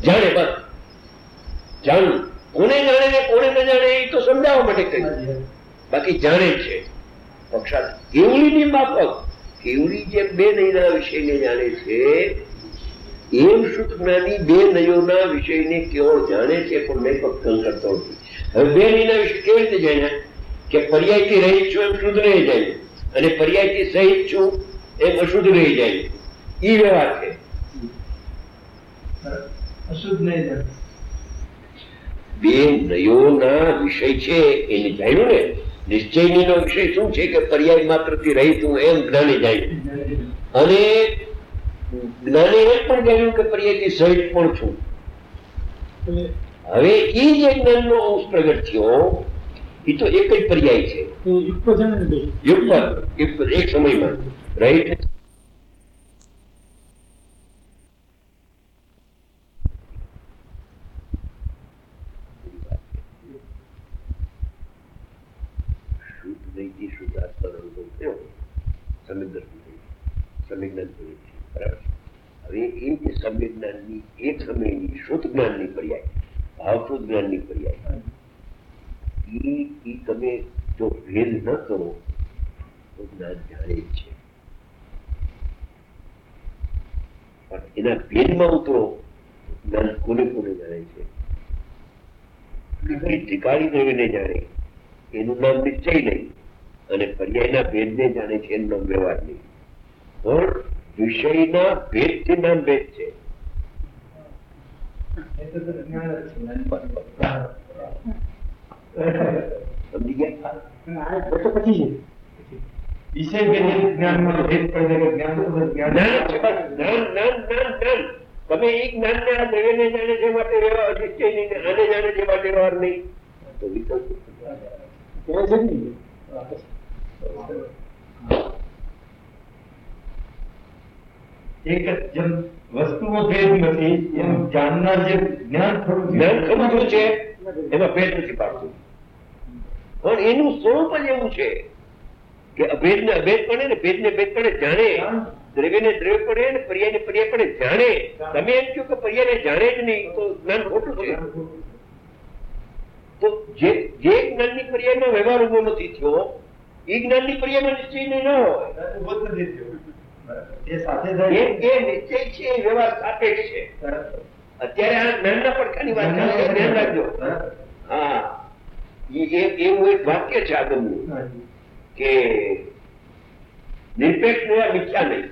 જાણવું, કોને જાણે ને કોને ન જાણે એ તો સમજાવવા માટે કહ્યું, બાકી જાણે છે પક્ષાત કેવડીની માફક. કેવડી જે બે નયના વિષયને જાણે છે એમ શુદ્ધ જ્ઞાની બે નયોના વિષયને કેવળ જાણે છે, પણ નહીં પક્ષ કરતો નથી. હવે બે નયના વિષય કેવી રીતે જાણ્યા કે પર્યાયથી રહિત છું એમ શુદ્ધ રહી જાય, અને પર્યાયથી સહિત છું એમ અશુદ્ધ રહી જાય. એ વ્યવહાર છે. અશુદ્ધ નહીં, બે નયોના વિષય છે એને જાણ્યું ને. નિશ્ચયની નો વિષય શું છે કે પર્યાય માત્ર થી રહિત હું એમ જ્ઞાને જાણ્યું, અને જ્ઞાને એમ પણ જાણ્યું કે પર્યાયથી સહિત પણ છું. હવે એ જે જ્ઞાનનો અંશ પ્રગટ થયો એ તો એક જ પર્યાય છે, યુગપદ એક સમયમાં રહિત. હવે એ જે સંવેદનાની એક સમયની શુદ્ધ જ્ઞાનની પર્યાય, ભાવ શુદ્ધ જ્ઞાનની પર્યાય, એ તમે જો ભેદ ન કરો તો જ્ઞાન જાણે જ છે, પણ એના ભેદમાં ઉતરો જ્ઞાન કોને કોને જાણે છે. ઠીકાણી દ્રવ્યને જાણે એનું નામ નિશ્ચય નહીં, અને પર્યાયના ભેદને જાણે છે એનું નામ વ્યવહાર નહીં. પણ વિષયના ભેદથી નામ ભેદ છે. સમજી ગયા? પછી વિષય જ્ઞાનમાં ભેદ પડે કે જ્ઞાન તમે એ જ્ઞાન ને આ દ્રવ્યને જાણે છે માટે વ્યવહાર નિશ્ચય નહીં, આને જાણે છે માટે વ્યવહાર નહીં, તો વિકલ્પ એક જેમ વસ્તુઓ ભેદ નથી એમ જાણનાર જે જ્ઞાન ખરું છે એમાં ભેદ નથી પાડતું, પણ એનું સ્વરૂપ જ એવું છે કે અભેદ ને અભેદ પડે ને ભેદ ને ભેદ પડે જાણે, દ્રવ્ય ને દ્રવ્ય પડે ને પર્યાય ને પર્યાય પડે જાણે. તમે એમ કહો કે પર્યાય ને જાણે જ નહીં તો જ્ઞાન ખોટું છે. તો જે જ્ઞાનની પર્યાયમાં વ્યવહાર ઉભો નથી થયો એ જ્ઞાનની પર્યાયમાં નિશ્ચય નહીં ન હોય. એ નિશ્ચય છે, વ્યવહાર સાપેક્ષ છે. અત્યારે આ જ્ઞાનના પડકારની વાત છે, ધ્યાન રાખજો. હા, એવું એક વાક્ય છે આગળનું કે નિરપેક્ષ નયા મિથ્યા નહીં.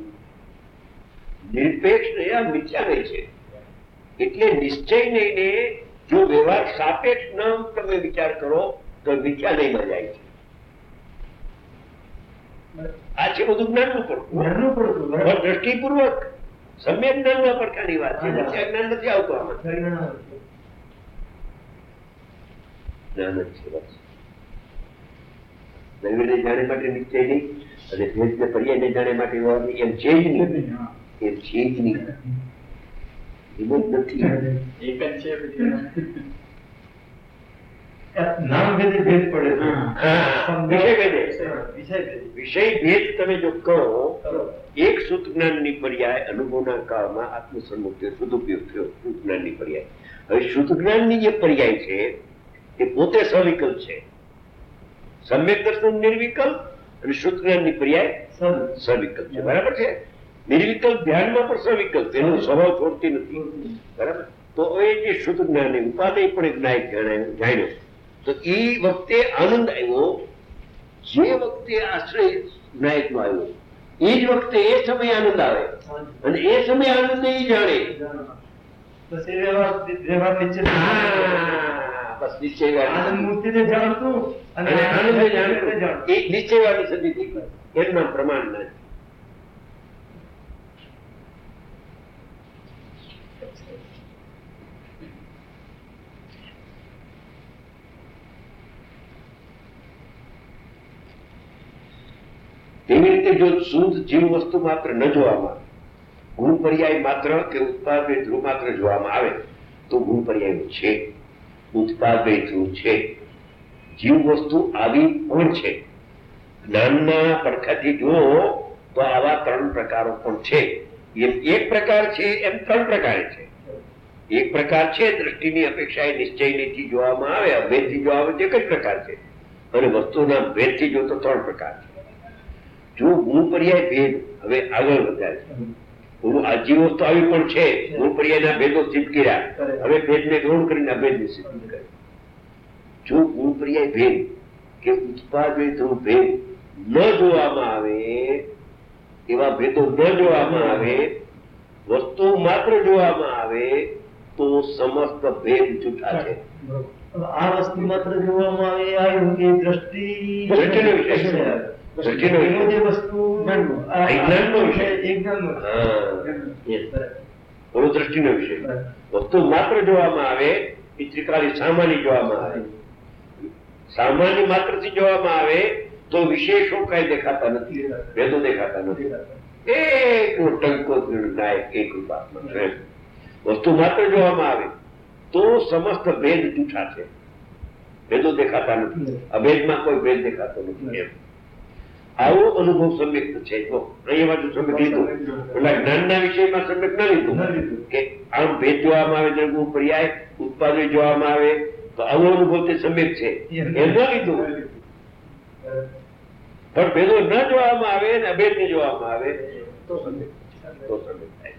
નિરપેક્ષ નયા મિથ્યા નહીં છે એટલે નિશ્ચય નહીં. જો વ્યવહાર સાપેક્ષ ન તમે વિચાર કરો તો મિથ્યા નહીંમાં જાય છે. આ છે બધું જ્ઞાનનું પડતું, દ્રષ્ટિપૂર્વક સમ્યક જ્ઞાનના પડકારની વાત છે. જ્ઞાન નથી આવતું આમાં, જ્ઞાન જ છે બસ. દ્રવ્યને જાણે માટે નિશ્ચય નહીં, અને ભેદને પર્યાયને જાણે માટે વ્યવહાર નહીં. એમ છે જ નહીં, એમ છે જ નહીં, એમ જ નથી. એક જ છે નામ ભેદે ભેદ પડે. વિષય ભેદ તમે જો કરો, એક શુદ્ધ જ્ઞાનની પર્યાય અનુભવના કાળમાં આત્મસન્મુક્તિ સદુપયોગ થયો. શુદ્ધ જ્ઞાનની પર્યાય, હવે શુદ્ધ જ્ઞાનની જે પર્યાય છે એ પોતે સવિકલ્પ છે. સમ્યક દર્શન નિર્વિકલ્પ અને શુદ્ધ જ્ઞાનની પર્યાય સવિકલ્પ છે. બરાબર છે? નિર્વિકલ્પ ધ્યાનમાં પણ સવિકલ્પ, એનો સ્વભાવ છોડતી નથી. બરાબર? તો એ જે શુદ્ધ જ્ઞાન ઉપાદેય પણ એક નાયક જાણ્યો, તો એ વખતે આનંદ આવ્યો. જે વખતે આશ્રય નાયક નો આવ્યો એ જ વખતે એ સમય આનંદ આવે, અને એ સમય આનંદ એ જાણે. બસ એ વ્યવહાર નીચે બસ નિશ્ચય આનંદ મૂર્તિને જાણતું અને આનંદ જાણતું એ નિશ્ચયવાદી સદી એમના પ્રમાણ નથી. તેવી રીતે જો શુદ્ધ જીવ વસ્તુ માત્ર ન જોવામાં આવે, ગુણ પર્યાય માત્ર કે ઉત્પાદય ધ્રુવ માત્ર જોવામાં આવે તો ગુણ પર્યાય છે, ઉત્પાદય ધ્રુવ છે, જીવ વસ્તુ આવી પણ છે. જ્ઞાનના પડખાથી જુઓ તો આવા 3 પ્રકારો પણ છે. એમ એક પ્રકાર છે એમ 3 પ્રકારે છે. એક પ્રકાર છે દ્રષ્ટિની અપેક્ષાએ નિશ્ચયથી જોવામાં આવે, અભેદથી જોવામાં આવે, એક જ પ્રકાર છે. અને વસ્તુના ભેદથી જો તો 3 પ્રકાર છે. જો ગુણ પર્યાય ભેદ હવે આગળ વધારે છે, આ જીવ વસ્તુ આવી પણ છે, ગુણ પર્યાયના ભેદો સિદ્ધ કર્યા, હવે ભેદને ગૌણ કરીને અભેદને સિદ્ધ કરે. જો ગુણ પર્યાય ભેદ કે ઉત્પાદય ધ્રુવ ભેદ ન જોવામાં આવે, એવા ભેદો ન જોવામાં આવે, વસ્તુ માત્ર જોવામાં આવે તો સમસ્ત ભેદ જૂઠા છે. આ વસ્તુ માત્ર જોવામાં આવે આવ્યું કે દ્રષ્ટિનો વિષય છે. દ્રષ્ટિનો જે વસ્તુ જ્ઞાનનો વિષય. ઓલો દ્રષ્ટિનો વિષય. વસ્તુ માત્ર જોવામાં આવે એ ત્રિકાળી સામાન્ય જોવામાં આવે. સામાન્ય માત્રથી જોવામાં આવે તો વિશેષો કઈ દેખાતા નથી, ભેદો દેખાતા નથી. એકનો ટંકો નાયક એક રૂપાત્મા છે. વસ્તુ માત્ર જોવામાં આવે તો સમસ્ત ભેદ જૂઠા છે, ભેદો દેખાતા નથી, અભેદમાં કોઈ ભેદ દેખાતો નથી. એમ આવો અનુભવ સમ્યક છે. તો અહીંયા બાજુ સમ્યક લીધું, એટલે જ્ઞાનના વિષયમાં સમ્યક ન લીધું કે આમ ભેદ જોવામાં આવે, જગવું પર્યાય ઉત્પાદન જોવામાં આવે તો આવો અનુભવ તે સમ્યક છે એમ ન લીધું. પણ ભેદો ન જોવામાં આવે ને અભેદ ને જોવામાં આવે તો સમ્યક થાય.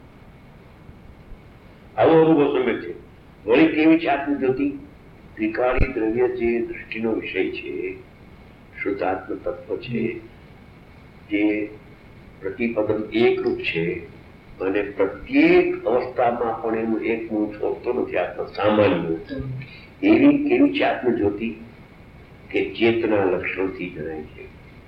આવો અનુભવ સમ્યક છે. વળી કેવી છે આત્મજ્યોતિ? ત્રિકાળી દ્રવ્ય જે દૃષ્ટિનો વિષય છે, શુદ્ધાત્મ તત્વ છે, જે પ્રતિપદમ એકરૂપ છે અને પ્રત્યેક અવસ્થામાં પણ એનું એક મૂળ છોડતો નથી, આત્મા સામાન્ય. એવી કેવી છે આત્મજ્યોતિ કે ચેતના લક્ષણથી જણાય છે.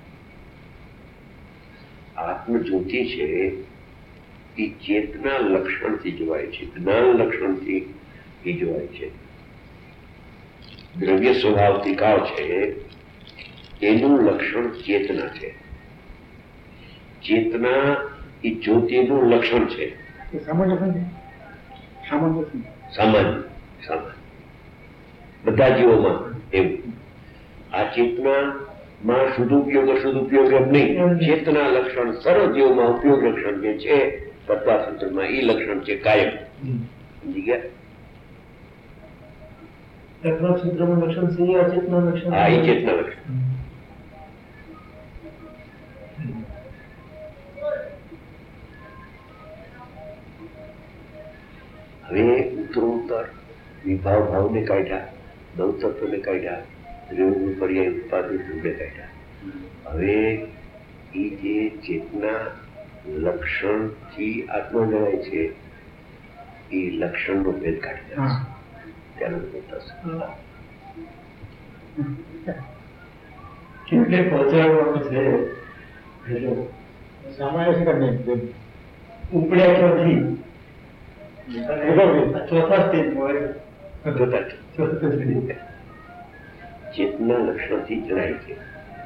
આત્મજ્યોતિ છે એ ચેતના લક્ષણથી જોવાય છે, જ્ઞાન લક્ષણથી એ જોવાય છે. દ્રવ્ય સ્વભાવ ત્રિકાળ છે એનું લક્ષણ ચેતના છે. ચેતના એ જ્યોતિનું લક્ષણ છે. સામાન્ય બધા જીવોમાં એવું. આ ચેતનામાં શુદ્ધુપયોગ અશુદ્ધુપયોગ એમ નહીં, ચેતના લક્ષણ સર્વ જીવોમાં ઉપયોગ લક્ષણ જે છે તત્વાસૂત્રમાં એ લક્ષણ છે કાયમ. સમજી ગયા? તત્વસૂત્રમાં લક્ષણ છે આ ચેતના લક્ષણ. હા, એ ચેતના લક્ષણ. હવે ઉત્તરોત્તર વિભાવ ભાવને કાઢ્યા, નવ તત્વને કાઢ્યા, દ્રવ્ય પર્યાય ઉત્પાદિત ધ્રુવને કાઢ્યા. હવે એ જે ચેતના લક્ષણથી આત્મા જણાય છે એ લક્ષણનો ભેદ કાઢી નાખશે, ત્યારનો ભેદ થશે. કેટલે પહોંચાડવાનું છે ઉપડ્યા ક્યાંથી ચોથા સ્ટેજમાં ચેતના લક્ષણથી જણાય છે.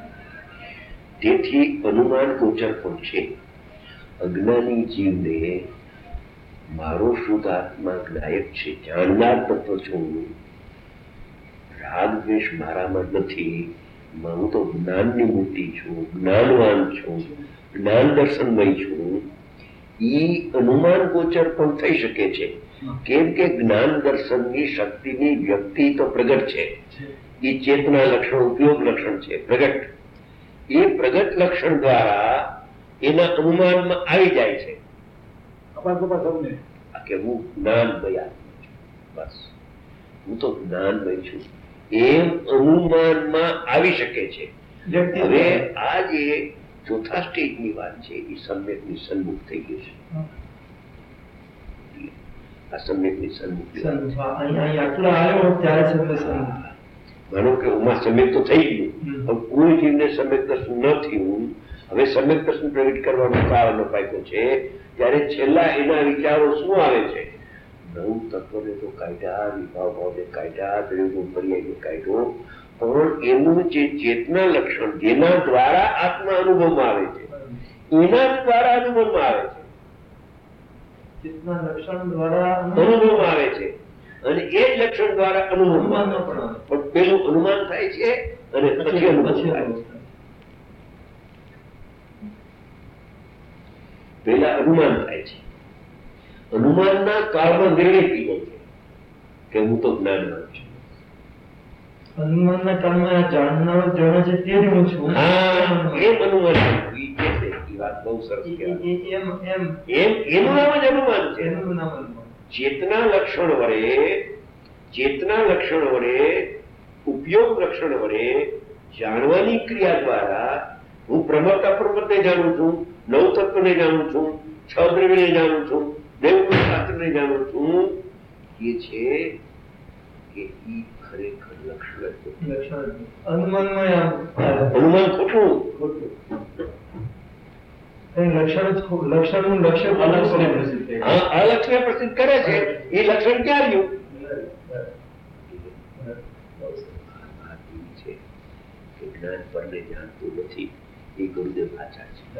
તેથી અનુમાન ગોચર પણ છે. અજ્ઞાની જીવને મારો શુદ્ધ આત્મા જ્ઞાયક છે, જાણનાર તત્વ છું, રાગ દ્વેષ મારામાં નથી, હું તો જ્ઞાનની મૂર્તિ છું, જ્ઞાનવાન છું, જ્ઞાન દર્શનમય છું. ઈ અનુમાન ગોચર પણ થઈ શકે છે. કેમ કે જ્ઞાન દર્શનની શક્તિની વ્યક્તિ તો પ્રગટ છે. એ ચેતના લક્ષણ ઉપયોગ લક્ષણ છે, પ્રગટ. એ પ્રગટ લક્ષણ દ્વારા એના અનુમાનમાં આવી જાય છે કે હું જ્ઞાનમય આત્મા છું, બસ હું તો જ્ઞાનમય છું, એમ અનુમાનમાં આવી શકે છે. હવે આ જે ચોથા સ્ટેજની વાત છે એ સમ્યકની સન્મુખ થઈ ગઈ છે. આ સમ્યકની સન્મુખ. માનો કે ઉમાં સમ્યક તો થઈ ગયું, કોઈ જીવને સમ્યક દર્શન ન થયું. હવે સમ્યક દર્શન પ્રગટ કરવાનો કાળ અપાયો છે ત્યારે છેલ્લા એના વિચારો શું આવે છે? નવ તત્વને તો કાઢ્યા, વિભાવ ભાવને કાઢ્યા, દ્રવ્ય પર્યાયને કાઢ્યો, પણ એનું જે ચેતના લક્ષણ જેના દ્વારા આત્મા અનુભવમાં આવે છે એના દ્વારા અનુભવમાં આવે છે, ચેતના લક્ષણ દ્વારા અનુભવમાં આવે છે અને એ જ લક્ષણ દ્વારા અનુભવમાં આવે અનુમાનમાં પણ છે. પણ પેલું અનુમાન થાય છે અને પછી અનુભવ પછી થાય છે. પેલા અનુમાન થાય છે, અનુમાનના કાળમાં નિર્ણય થઈ જાય છે કે હું તો જ્ઞાનવાન છું. અનુમાનના કાળમાં આ જાણનાર જાણે છે તે જ હું છું. હા, એમ અનુમાન થયું. ઈ કે છે, ઈ વાત બહુ સરસ કહેવાય. એનું નામ જ અનુમાન છે. એનું નામ અનુમાન. ચેતના લક્ષણ વડે ઉપયોગ લક્ષણ વડે જાણવાની ક્રિયા દ્વારા હું પ્રમત્તા પ્રમત્તને જાણું છું, નવ તત્વને જાણું છું, છ દ્રવ્યને જાણું છું, દેવગુણ શાસ્ત્રને જાણું છું. એ છે કે ઈ ખરેખર લક્ષણ છે. અનુમાન ખોટું. લક્ષણનું લક્ષ્ય અલક્ષને પ્રસિદ્ધ થાય. હા, અલક્ષને પ્રસિદ્ધ કરે છે. એ લક્ષણ ક્યાં રહ્યું? છે કે જ્ઞાન પરને જાણતું નથી, એ ગુરુદેવ આચાર છે.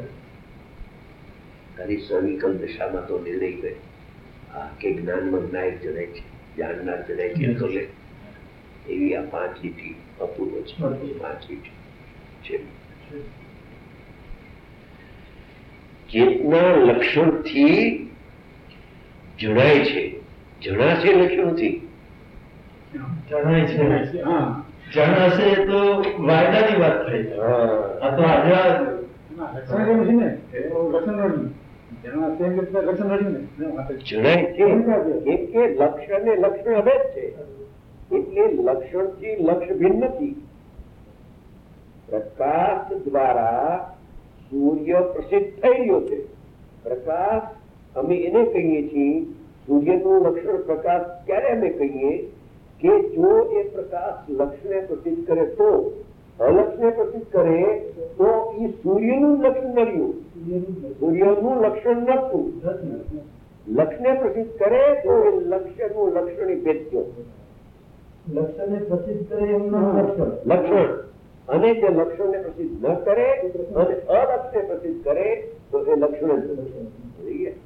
તારી સ્વવિકલ્પ દશામાં તો નિર્ણય કરે કે જ્ઞાનમાં જ્ઞાયક જણાય છે, જાણનાર જણાય છે. તો લે એવી આ 5 લીટી અપૂર્વ છે. 5 લીટી છે. ચેતના લક્ષણથી જણાય છે, જણાશે લક્ષણથી જણાય છે. જણાશે તો વાયદાની વાત થઈ. આ તો આજે જણાય છે કેમ કે લક્ષ્ય ને લક્ષણ હવે જ છે, એટલે લક્ષણથી લક્ષ્ય ભિન્ન નથી. પ્રકાશ દ્વારા સૂર્ય પ્રસિદ્ધ થઈ રહ્યો છે. પ્રકાશ અમે એને કહીએ છીએ, સૂર્યનું લક્ષણ પ્રકાશ ક્યારે અમે કહીએ કે જો એ પ્રકાશ લક્ષ્યને પ્રસિદ્ધ કરે તો, અલક્ષને પ્રસિદ્ધ કરે તો એ સૂર્યનું લક્ષણ મળ્યું, સૂર્યનું લક્ષણ નતું. લક્ષ્યને પ્રસિદ્ધ કરે તો એ લક્ષ્યનું લક્ષણ ભેદ્યો લક્ષણને પ્રસિદ્ધ કરે એમનું લક્ષણ. લક્ષણ. અને જે લક્ષણને પ્રસિદ્ધ ન કરે અને અલક્ષને પ્રસિદ્ધ કરે તો એ લક્ષણ જ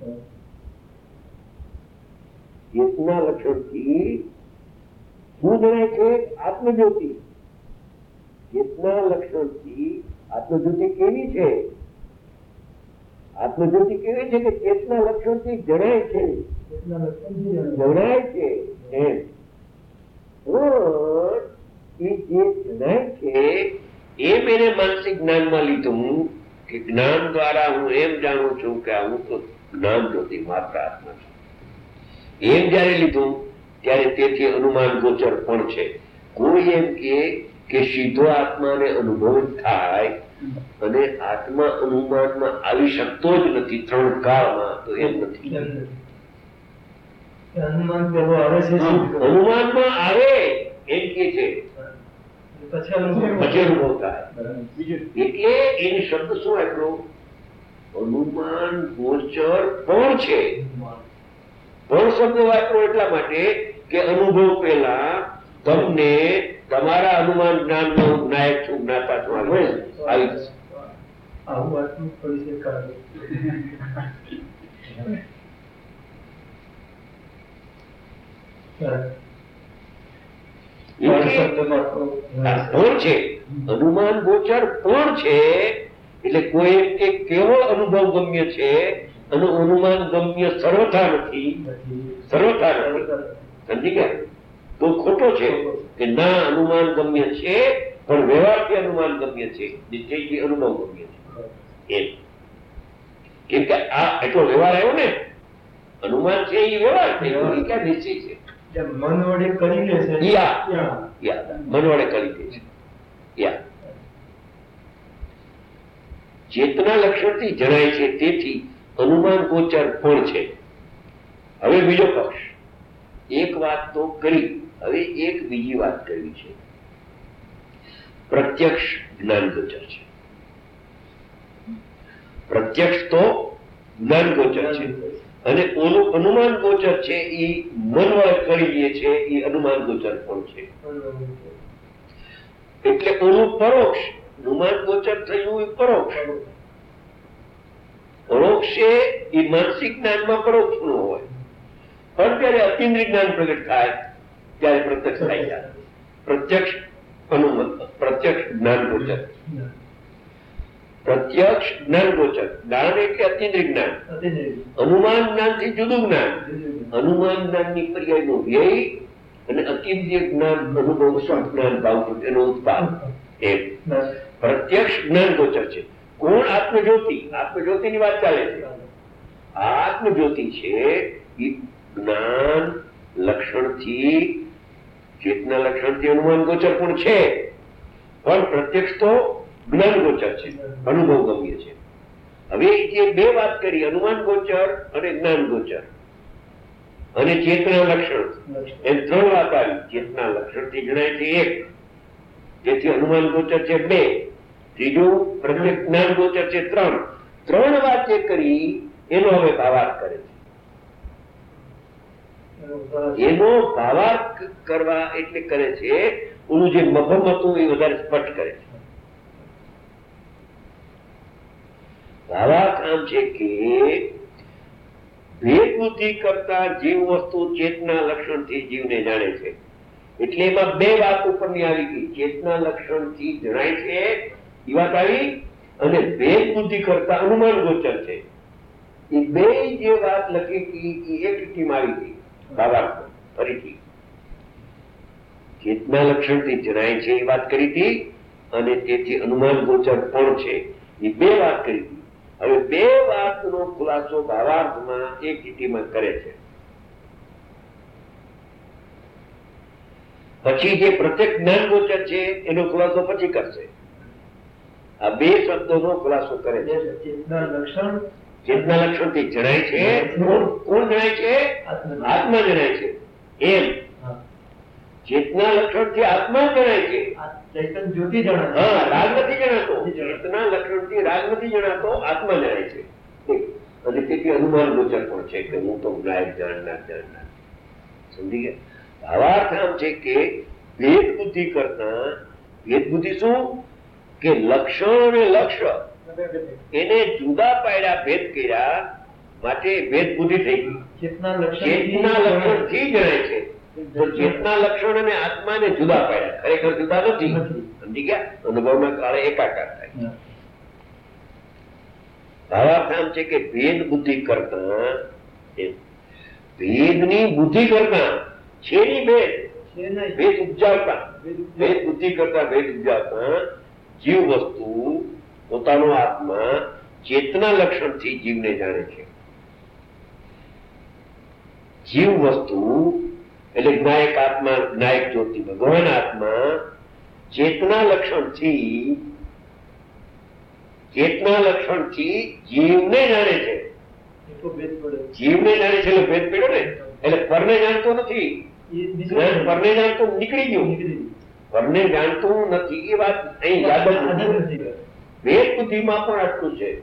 ચેતના લક્ષણથી શું જણાય છે? આત્મજ્યોતિ. ચેતના લક્ષણથી આત્મજ્યોતિ કેવી છે? આત્મજ્યોતિ કેવી છે કે ચેતના લક્ષણથી જણાય છે, જણાય છે એમ. પણ એ જે જણાય છે એમ એને માનસિક જ્ઞાનમાં લીધું કે જ્ઞાન દ્વારા હું એમ જાણું છું કે હું તો જ્ઞાન જ્યોતિ માત્ર આત્મા છું. એમ જયારે લીધું ત્યારે તેથી અનુમાન ગોચર પણ છે. કોઈ એમ કે સીધો આત્માને અનુભવ થાય અને આત્મા અનુમાનમાં આવી શકતો જ નથી 3 કાળમાં, તો એમ નથી. અનુમાન પેલો આવે છે, અનુમાનમાં આવે એમ કે છે, પછી અનુભવ થાય. એટલે એની શબ્દ શું આપ્યો? અનુમાન ગોચર પણ છે. પણ શબ્દ વાપરો એટલા માટે કે અનુભવ પહેલા તમને તમારા અનુમાન જ્ઞાનનો નાયક છું, જ્ઞાતા છું આવી જશે. આવું વાતનું પરિચય કરાવે. પણ છે અનુમાન ગોચર પણ છે. એટલે કોઈ કે કેવો અનુભવ ગમ્ય છે અને અનુમાન ગમ્ય સર્વથા નથી, સર્વથા નથી. સમજી ગયા? તો ખોટો છે કે ના અનુમાન ગમ્ય છે પણ વ્યવહારથી અનુમાન ગમ્ય છે, નિશ્ચયથી અનુભવ ગમ્ય છે એમ. કેમ કે આ એટલો વ્યવહાર આવ્યો ને, અનુમાન છે એ વ્યવહાર છે, એ ક્યાં નિશ્ચય છે? મન વડે કરી લે છે. મન વડે કરી દે છે. ચેતના લક્ષણથી જણાય છે, તેથી અનુમાન ગોચર પણ છે. હવે બીજો પક્ષ. એક વાત તો કરી, હવે એક બીજી વાત કરવી છે. પ્રત્યક્ષ જ્ઞાન ગોચર છે. પ્રત્યક્ષ તો જ્ઞાન ગોચર છે અને ઓલું અનુમાન ગોચર છે એ મન વડે કરી લે છે, એ અનુમાન ગોચર પણ છે. એટલે ઓલું પરોક્ષ, અનુમાન ગોચર થયું એ પરોક્ષ. પરોક્ષ એ માનસિક જ્ઞાનમાં પરોક્ષ નું હોય, પણ ત્યારે અતિન્દ્રિય જ્ઞાન પ્રગટ થાય ત્યારે પ્રત્યક્ષ થાય જાય. પ્રત્યક્ષ પ્રત્યક્ષ જ્ઞાન ગોચર, પ્રત્યક્ષ જ્ઞાન ગોચર. જ્ઞાન એટલે અતિન્દ્રિય જ્ઞાન. અનુમાન જ્ઞાન થી જુદું જ્ઞાન. અનુમાન જ્ઞાન ની પર્યાય નો વ્યય અને અતિન્દ્રિય જ્ઞાન અનુભવ જ્ઞાન ભાવ એનો ઉત્પાદ એમ પ્રત્યક્ષ જ્ઞાન ગોચર છે. કોણ? આત્મજ્યોતિ. આત્મજ્યોતિ ની વાત ચાલે છે. આત્મજ્યોતિ છે એ જ્ઞાન લક્ષણથી, ચેતના લક્ષણથી અનુમાન ગોચર પણ છે, પણ પ્રત્યક્ષ તો જ્ઞાન ગોચર છે, અનુભવ ગમ્ય છે. હવે જે બે વાત કરી, અનુમાન ગોચર અને જ્ઞાન ગોચર અને ચેતના લક્ષણ, એમ ત્રણ વાત આવી. ચેતના લક્ષણ થી જણાય છે એક, જેથી અનુમાન ગોચર છે બે, ત્રીજું પ્રત્યક્ષ જ્ઞાન ગોચર છે ત્રણ. ત્રણ વાત જે કરી એનો હવે ભાવાર્થ કરે છે. એનો ભાવાર્થ કરવા એટલે કરે છે ઓલું જે મફમ હતું એ વધારે સ્પષ્ટ કરે છે. ભાવાર્થ આમ છે કે ભેદ બુદ્ધિ કરતા જીવ વસ્તુ ચેતના લક્ષણ થી જીવને જાણે છે. એટલે એમાં બે વાત ઉપરની આવી ગઈ. ચેતના લક્ષણ થી જણાય છે એ વાત આવી, અને ભેદ બુદ્ધિ કરતા અનુમાન ગોચર છે. એ બે જે વાત લખી એ એક લીટીમાં આવી ગઈ. ભાવાર્થ ફરીથી ચેતના લક્ષણ થી જણાય છે એ વાત કરી હતી, અને તેથી અનુમાન ગોચર પણ છે એ બે વાત કરી હતી. હવે બે વાતનો ખુલાસો ભાવાર્થમાં એક લીટીમાં કરે છે. પછી જે પ્રત્યક્ષ જ્ઞાન ગોચર છે એનો ખુલાસો પછી કરશે. આ બે શબ્દોનો ખુલાસો કરે છે. ચેતના લક્ષણ થી જણાય છે. કોણ જણાય છે? આત્મા જણાય છે. એમ ચેતના લક્ષણ થી આત્મા જણાય છે. ચૈતન્ય જ્યોતિ જણાય. હા, રાગ નથી જણાતો. ચેતના લક્ષણ થી રાગ નથી જણાતો, આત્મા જણાય છે. અને તેથી અનુમાન ગોચર પણ છે કે હું તો જ્ઞાયક જાણનાર. સમજી ગયા? ભાવાર્થ આમ છે કે ભેદ બુદ્ધિ કરતા, ભેદ બુદ્ધિ શું કે લક્ષણ અને લક્ષ્ય એને જુદા પાડ્યા, ભેદ કર્યા, માટે ભેદ બુદ્ધિ થઈ ગઈ. ચેતના લક્ષણ થી જણાય છે. તો ચેતના લક્ષણ અને આત્માને જુદા પાડ્યા, ખરેખર જુદા નથી. સમજી ગયા? અનુભવના કાળે એકાકાર થાય. ભાવાર્થ આમ છે કે ભેદ બુદ્ધિ કરતા, ભેદની બુદ્ધિ કરતા છેની ભેદ, ભેદ ઉપજાવતા, ભેદ બુદ્ધિ કરતા ભેદ ઉપજાવતા જીવ વસ્તુ પોતાનો આત્મા ચેતના લક્ષણ થી જીવને જાણે છે. જીવ વસ્તુ એટલે જ્ઞાયક આત્મા, જ્ઞાયક જ્યોતિ ભગવાન આત્મા ચેતના લક્ષણ થી જીવને જાણે છે. જીવને જાણે છે એટલે ભેદ પડ્યો ને. એટલે પરને જાણતો નથી, પરને જાણતો નીકળી ગયું. પરને જાણતું નથી એ વાત અહીં યાદ નથી. ભેદ બુદ્ધિમાં પણ આટલું છે.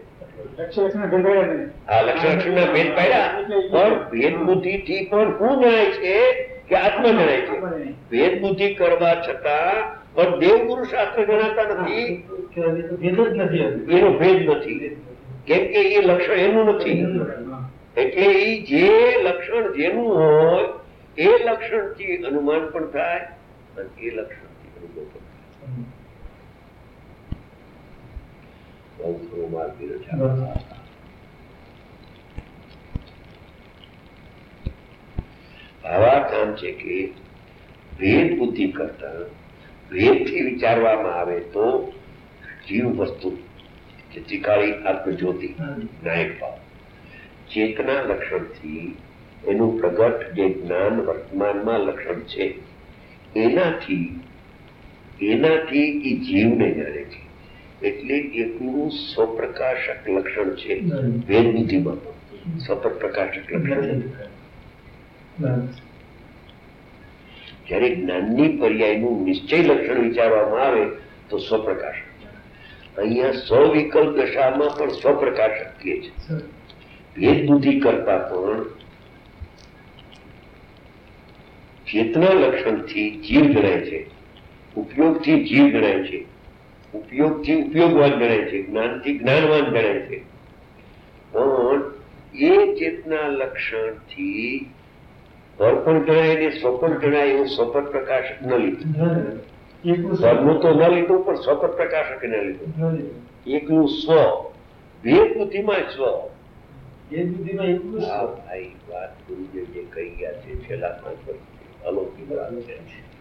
હા, લક્ષણ ના ભેદ પાડ્યા, પણ ભેદ બુદ્ધિ થી પણ શું જણાય છે કે આત્મા જણાય છે. ભેદ બુદ્ધિ કરવા છતાં પણ દેવગુરુ શાસ્ત્ર જણાતા નથી. એનો ભેદ નથી, કેમ કે એ લક્ષણ એનું નથી. એટલે એ જે લક્ષણ જેનું હોય એ લક્ષણ થી અનુમાન પણ થાય અને એ લક્ષણ થી અનુભવ પણ થાય. ભાવાર્થ આમ છે કે ભેદ બુદ્ધિ કરતા ભેદ થી વિચારવામાં આવે તો જીવ વસ્તુ ત્રિકાળી આત્મજ્યોતિ નાયક ભાવ ચેતના લક્ષણ થી એનું પ્રગટ જે જ્ઞાન વર્તમાનમાં લક્ષણ છે એનાથી એ જીવને જાણે છે. એટલે એકનું સ્વપ્રકાશક લક્ષણ છે. ભેદ બુદ્ધિમાં સ્વપ્રકાશક લક્ષણ. જયારે જ્ઞાનની પર્યાયનું નિશ્ચય લક્ષણ વિચારવામાં આવે તો સ્વપ્રકાશક. અહીંયા સ્વવિકલ્પ દશામાં પણ સ્વપ્રકાશક કહે છે. ભેદ બુદ્ધિ કરતા પણ ચેતના લક્ષણથી જીવ જણાય છે. ઉપયોગથી જીવ ગણાય છે, ઉપયોગથી ઉપયોગવાન ગણાય છે, જ્ઞાનથી જ્ઞાનવાન ગણાય છે. પણ એ ચેતના લક્ષણથી પર પણ ગણાય ને સ્વ પણ ગણાય એવું સ્વપર પ્રકાશક ન લીધું. ધર્મનું તો ન લીધું, પણ સ્વપર પ્રકાશક ન લીધું. એકલું સ્વ, ભેદ બુદ્ધિમાં સ્વ. ભાઈ વાત ગુરુદેવ જે કહી ગયા છે છેલ્લા 5 વર્ષથી અલૌકિક વાત છે.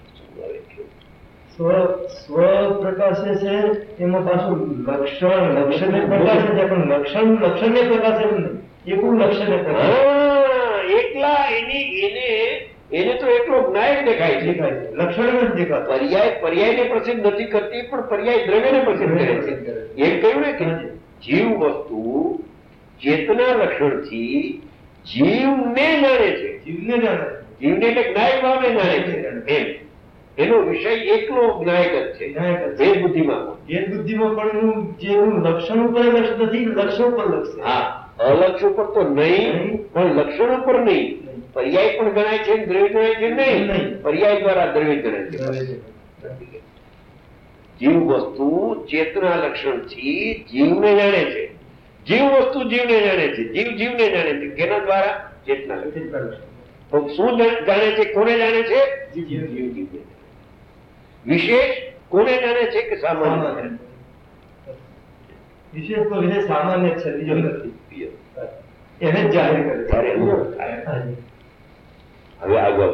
સ્વ પ્રકાશે છે, એમાં પાછું લક્ષણ પ્રકાશે છે, પણ લક્ષણ ને પ્રકાશે નહીં, એકલું લક્ષણ એકલા એને તો એટલો જ્ઞાયક દેખાય છે, લક્ષણ જ દેખાય. પર્યાયને પ્રસિદ્ધ નથી કરતી, પણ પર્યાય દ્રવ્યને પ્રસિદ્ધ કરે છે. એમ કહ્યું ને કે જીવ વસ્તુ ચેતના લક્ષણથી જીવને જાણે છે, જીવને એટલે જ્ઞાયક ભાવે જાણે છે. એમ એનો વિષય એકલો જ્ઞાયક જ છે. ભેદ બુદ્ધિમાં પણ જેનું લક્ષણ ઉપર લક્ષ નથી, લક્ષણ ઉપર લક્ષ. હા, અલક્ષ ઉપર તો નહીં, પણ લક્ષણ ઉપર નહીં. પર્યાય પણ ગણાય છે, દ્રવ્ય ગણાય છે નહીં, પર્યાય દ્વારા દ્રવ્ય ગણાય છે. જીવ વસ્તુ ચેતના લક્ષણથી જીવને જાણે છે, જીવ વસ્તુ જીવને જાણે છે, જીવ જીવને જાણે છે. કેના દ્વારા? ચેતના લક્ષણ. શું જાણે છે? કોને જાણે છે? જીવ. વિશેષ કોને જાણે છે? કે સામાન્ય. વિશેષ તો વિશેષ સામાન્ય છે, બીજો નથી. એને જ જાહેર કરે. હવે આગળ,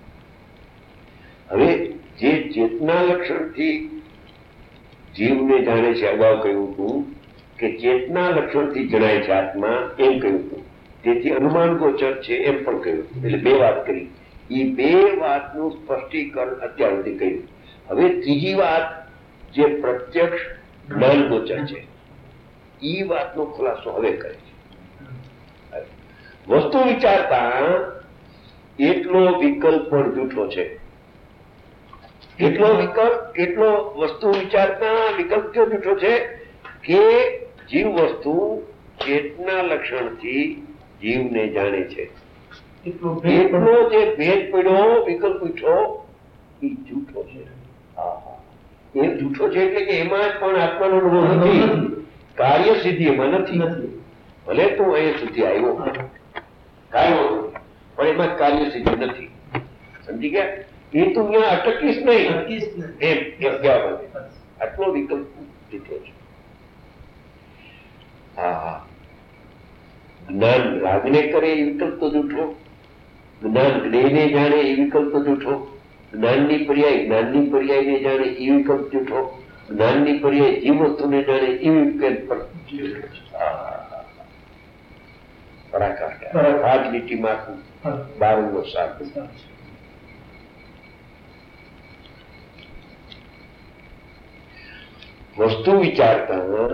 હવે જે ચેતના લક્ષણથી જીવને જાણે છે, અગાઉ કહ્યું હતું કે ચેતના લક્ષણથી જણાય છે આત્મા, એમ કહ્યું હતું. તેથી અનુમાન ગોચર છે એમ પણ કહ્યું હતું. એટલે 2 વાત કરી. એ 2 વાતનું સ્પષ્ટીકરણ અત્યાર સુધી કહ્યું. હવે ત્રીજી વાત જે પ્રત્યક્ષ જ્ઞાન ગોચર છે, એ વાતનો ખુલાસો હવે કરે છે. વસ્તુ વિચારતા એટલો વિકલ્પ પણ જૂઠો છે. કેટલો વસ્તુ વિચારતા વિકલ્પ ક્યો જૂઠો છે કે જીવ વસ્તુ ચેતના લક્ષણથી જીવને જાણે છે. એટલો જે ભેદ પડ્યો, વિકલ્પ પૂછો, એ જૂઠો છે. એ જૂઠો છે એટલે કે એમાં પણ આત્માનો અનુભવ નથી, કાર્ય સિદ્ધિ એમાં નથી. ભલે તું અહીંયા સુધી આવ્યો, પણ એમાં કાર્ય સિદ્ધિ નથી. સમજી ગયા? એ તું અહીંયા અટકીશ નહીં, એમ કહેવા માટે આટલો વિકલ્પ જૂઠો છે. હા, જ્ઞાન રાગને કરે એ વિકલ્પ તો જૂઠો, જ્ઞાન જ્ઞેયને જાણે એ વિકલ્પ તો જૂઠો, જ્ઞાનની પર્યાયને જાણે એ વિકલ્પ જૂઠો, જ્ઞાનની પર્યાય જીવ વસ્તુને જાણે એ વિકલ્પ પરાકાર લીટીમાં 12નો સાર. વસ્તુ વિચારતા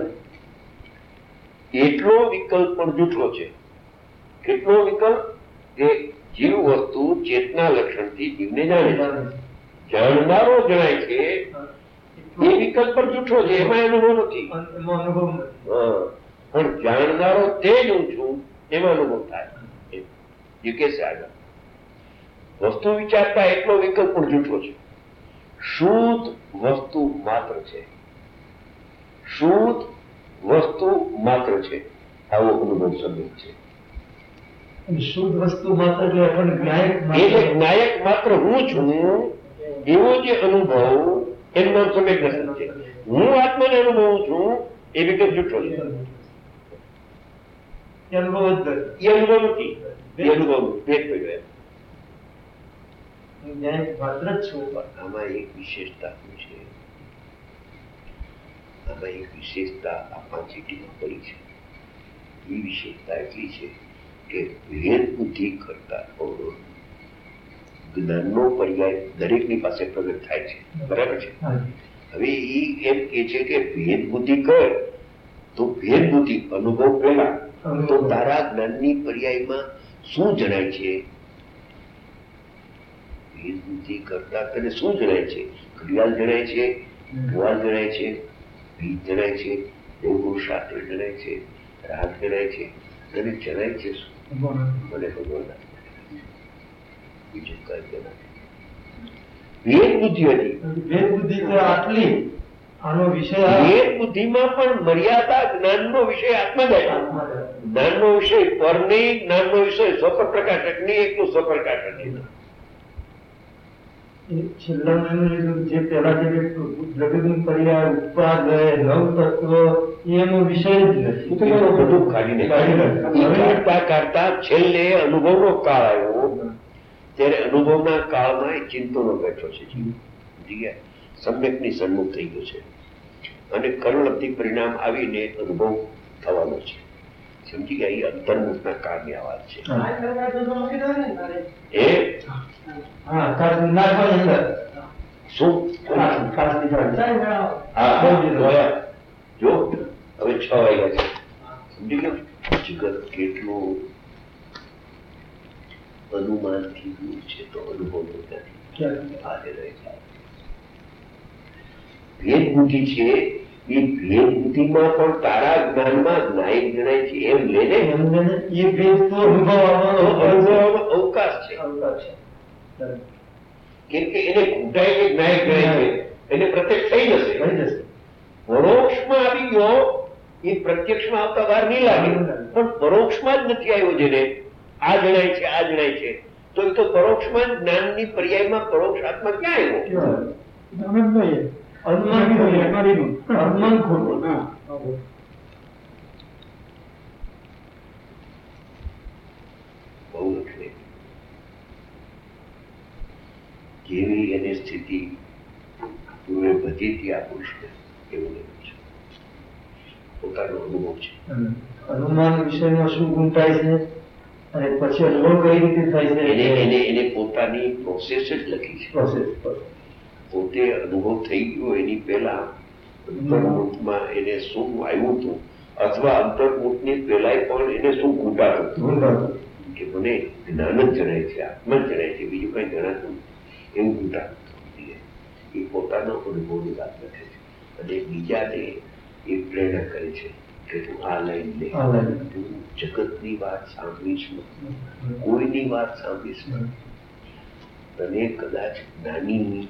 એટલો વિકલ્પ પણ જૂઠો છે. કેટલો વિકલ્પ? કે જીવ વસ્તુ ચેતના લક્ષણથી જીવને જાણે છે, જાણનારો જણાય છે, એ વિકલ્પ પણ જૂઠો છે. એમાં અનુભવ નથી. પણ જાણનારો તે જ હું છું, એમાં અનુભવ થાય. એ કે છે આગળ વસ્તુ વિચારતા એટલો વિકલ્પ પણ જૂઠો છે. શુદ્ધ વસ્તુ માત્ર છે, શુદ્ધ વસ્તુ માત્ર છે, આવો અનુભવ સંબંધ છે. શુદ્ધ વસ્તુ માત્ર એટલે જ્ઞાયક માત્ર હું છું એવો જે અનુભવ, એનું નામ સમ્યક દર્શન છે. હું આત્માને અનુભવું છું એ વિકલ્પ જૂઠો છે. એ અનુભવ નથી, એ અનુભવ ભેદ પડ્યો એમ. માત્ર જ છું. આમાં એક વિશેષતા છે, આમાં એક વિશેષતા આ 5 લીટીમાં પડી છે. એ વિશેષતા એટલી છે કે ભેદ બુદ્ધિ કરતા જ્ઞાનનો પર્યાય દરેકની પાસે પ્રગટ થાય છે. બરાબર છે? હવે એ એમ કે છે કે ભેદ બુદ્ધિ કર તો ભેદ બુદ્ધિ અનુભવ પહેલા તો તારા જ્ઞાનની પર્યાયમાં શું જણાય છે? ભેદ બુદ્ધિ કરતા તને શું જણાય છે? ઘડિયાળ જણાય છે, ભુવાલ જણાય છે, ભીત જણાય છે, દેવગુરુ શાસ્ત્ર જણાય છે, રાગ જણાય છે. તને જણાય છે શું? મને ભગવાન બીજું કઈ જણાય. ભેદ બુદ્ધિ હતી. ભેદ બુદ્ધિ તો આટલી આનો વિષય આ ભેદ બુદ્ધિમાં પણ મર્યાદા જ્ઞાનનો વિષય આત્મા જ હતો. આત્મા જ્ઞાનનો વિષય પરની, જ્ઞાનનો વિષય સ્વપ્રકાશકની, એકલું સ્વપ્રકાશક નહીં. એ છેલ્લા મહિને જે પેલા જે જગતનું પર્યાય ઉત્પાદય નવ તત્વ એનો વિષય જ નથી. બધું કાઢીને કાઢતા કાઢતા છેલ્લે અનુભવનો કાળ આવ્યો. ત્યારે અનુભવના કાળમાં એ ચિંતનો બેઠો છે. સમ્યકની સન્મુખ થઈ ગયો છે અને કર્ણલબ્ધિ પરિણામ આવીને અનુભવ થવાનો છે. સમજી ગયા? એ અંતર્મુખના કાળની આ વાત છે. એ શું જો હવે 6 વાગ્યા છે. સમજી ગયો? જગત કેટલું અનુમાનથી દૂર છે તો અનુભવ નથી. આજે રહે છે ભેદ બુદ્ધિ છે. એ ભેદ બુદ્ધિમાં પણ તારા જ્ઞાનમાં નાયક જણાય છે એમ લેને. એ ભેદ તો અનુભવવાનો અવકાશ છે. કેમ કે એને ઘૂંટાય કે નાયક જણાય છે એને પ્રત્યક્ષ થઈ જશે. પરોક્ષમાં આવી ગયો એ પ્રત્યક્ષમાં આવતા વાર નહીં લાગે, પણ પરોક્ષમાં જ નથી આવ્યો જેને આ જણાય છે આ જણાય છે તો એ તો પરોક્ષમાં જ જ્ઞાનની પર્યાયમાં પરોક્ષ આત્મા ક્યાં આવ્યો? અનુમાન ખોટું. બહુ એટલે જેવી એની સ્થિતિ પૂર્વે બધી હતી આ પુરુષને એવું નહીં છે. પોતાનો અનુભવ છે. અનુમાન વિષયમાં શું ગુંટાય છે અને પછી અનુભવ કઈ રીતે થાય છે એને પોતાની પ્રોસેસ જ લખી છે. પોતે અનુભવ થઈ ગયો એની પહેલા અંતર્મુખમાં એને શું આવ્યું હતું અથવા અંતર્મુખની પહેલા પણ એને શું ઘૂંટાતું કે મને જ્ઞાન જ જણાય છે, આત્મા જ જણાય છે, બીજું કઈ જણાતું એવું ઘૂંટાતું. એ પોતાનો અનુભવની વાત લખે છે અને બીજાને એ પ્રેરણા કરે છે કે તું આ લાઈન લે, તું જગતની વાત સાંભળીશ નહીં, કોઈની વાત સાંભળીશ નહીં. તને કદાચ જ્ઞાની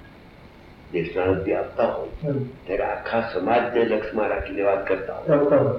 દેશનાળથી આપતા હોય ત્યારે આખા સમાજને લક્ષમાં રાખીને વાત કરતા હોય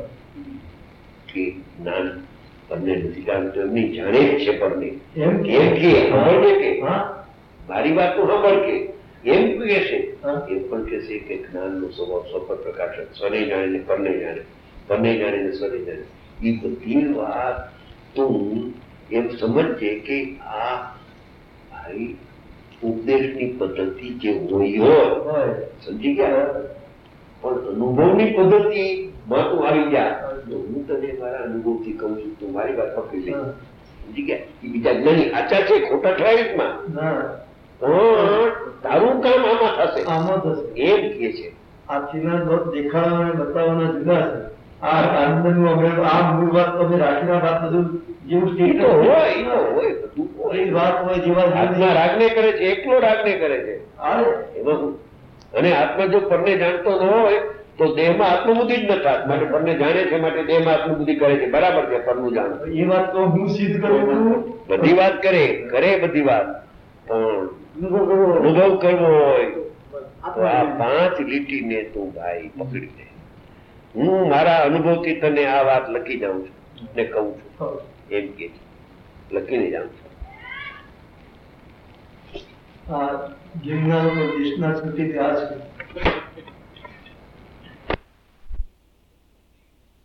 કે જ્ઞાન પરને નથી જાણતો, એમની જાણે જ છે પરને એમ કે સાંભળને કે મારી વાત તું સાંભળ કે એમ કહે છે. એમ પણ કહેશે કે જ્ઞાનનો સ્વભાવ સ્વપર પ્રકાશક, સ્વને જાણે ને પરને જાણે, પરને જાણે ને સ્વને જાણે. એ બધી વાત તું એમ સમજજે કે આ ભાઈ ઉપદેશની પદ્ધતિ જે હોય સમજી ગયા, પણ અનુભવની પદ્ધતિ માં તું આવી જા તો હું તને મારા અનુભવથી કહું છું, તું મારી વાત પકડી લે. સમજી ગયા? એ બીજા જ્ઞાની આચાર છે ખોટા ઠરાવીમાં, પણ તારું કામ આમાં થશે એમ કે છે. આખીના દેખાડવા અને બતાવવાના જુદા છે. આ આનંદનું અમે આ મૂળ વાત તો અમે રાખીના વાત બધું જેવું સ્ટેટ હોય બધું હોય વાત હોય જેવા આત્મા રાગને કરે છે, એકલો રાગને કરે છે એમાં. અને આત્મા જો પરને જાણતો ન હોય તો દેહમાં આત્મબુદ્ધિ જ ન થાય. માટે પરને જાણે છે માટે દેહમાં આત્મબુદ્ધિ કરે છે. બરાબર છે, પરનું જાણ એ વાત તો હું સિદ્ધ કરું છું. બધી વાત કરે બધી વાત, પણ અનુભવ કરવો હોય તો આ 5 લીટીને તું ભાઈ પકડી દે. હું મારા અનુભવથી તને આ વાત લખી જાઉં છું ને કહું છું એમ કે લખીને જાઉં છું. આ ગિરનાર દેશના સ્મૃતિ આ છે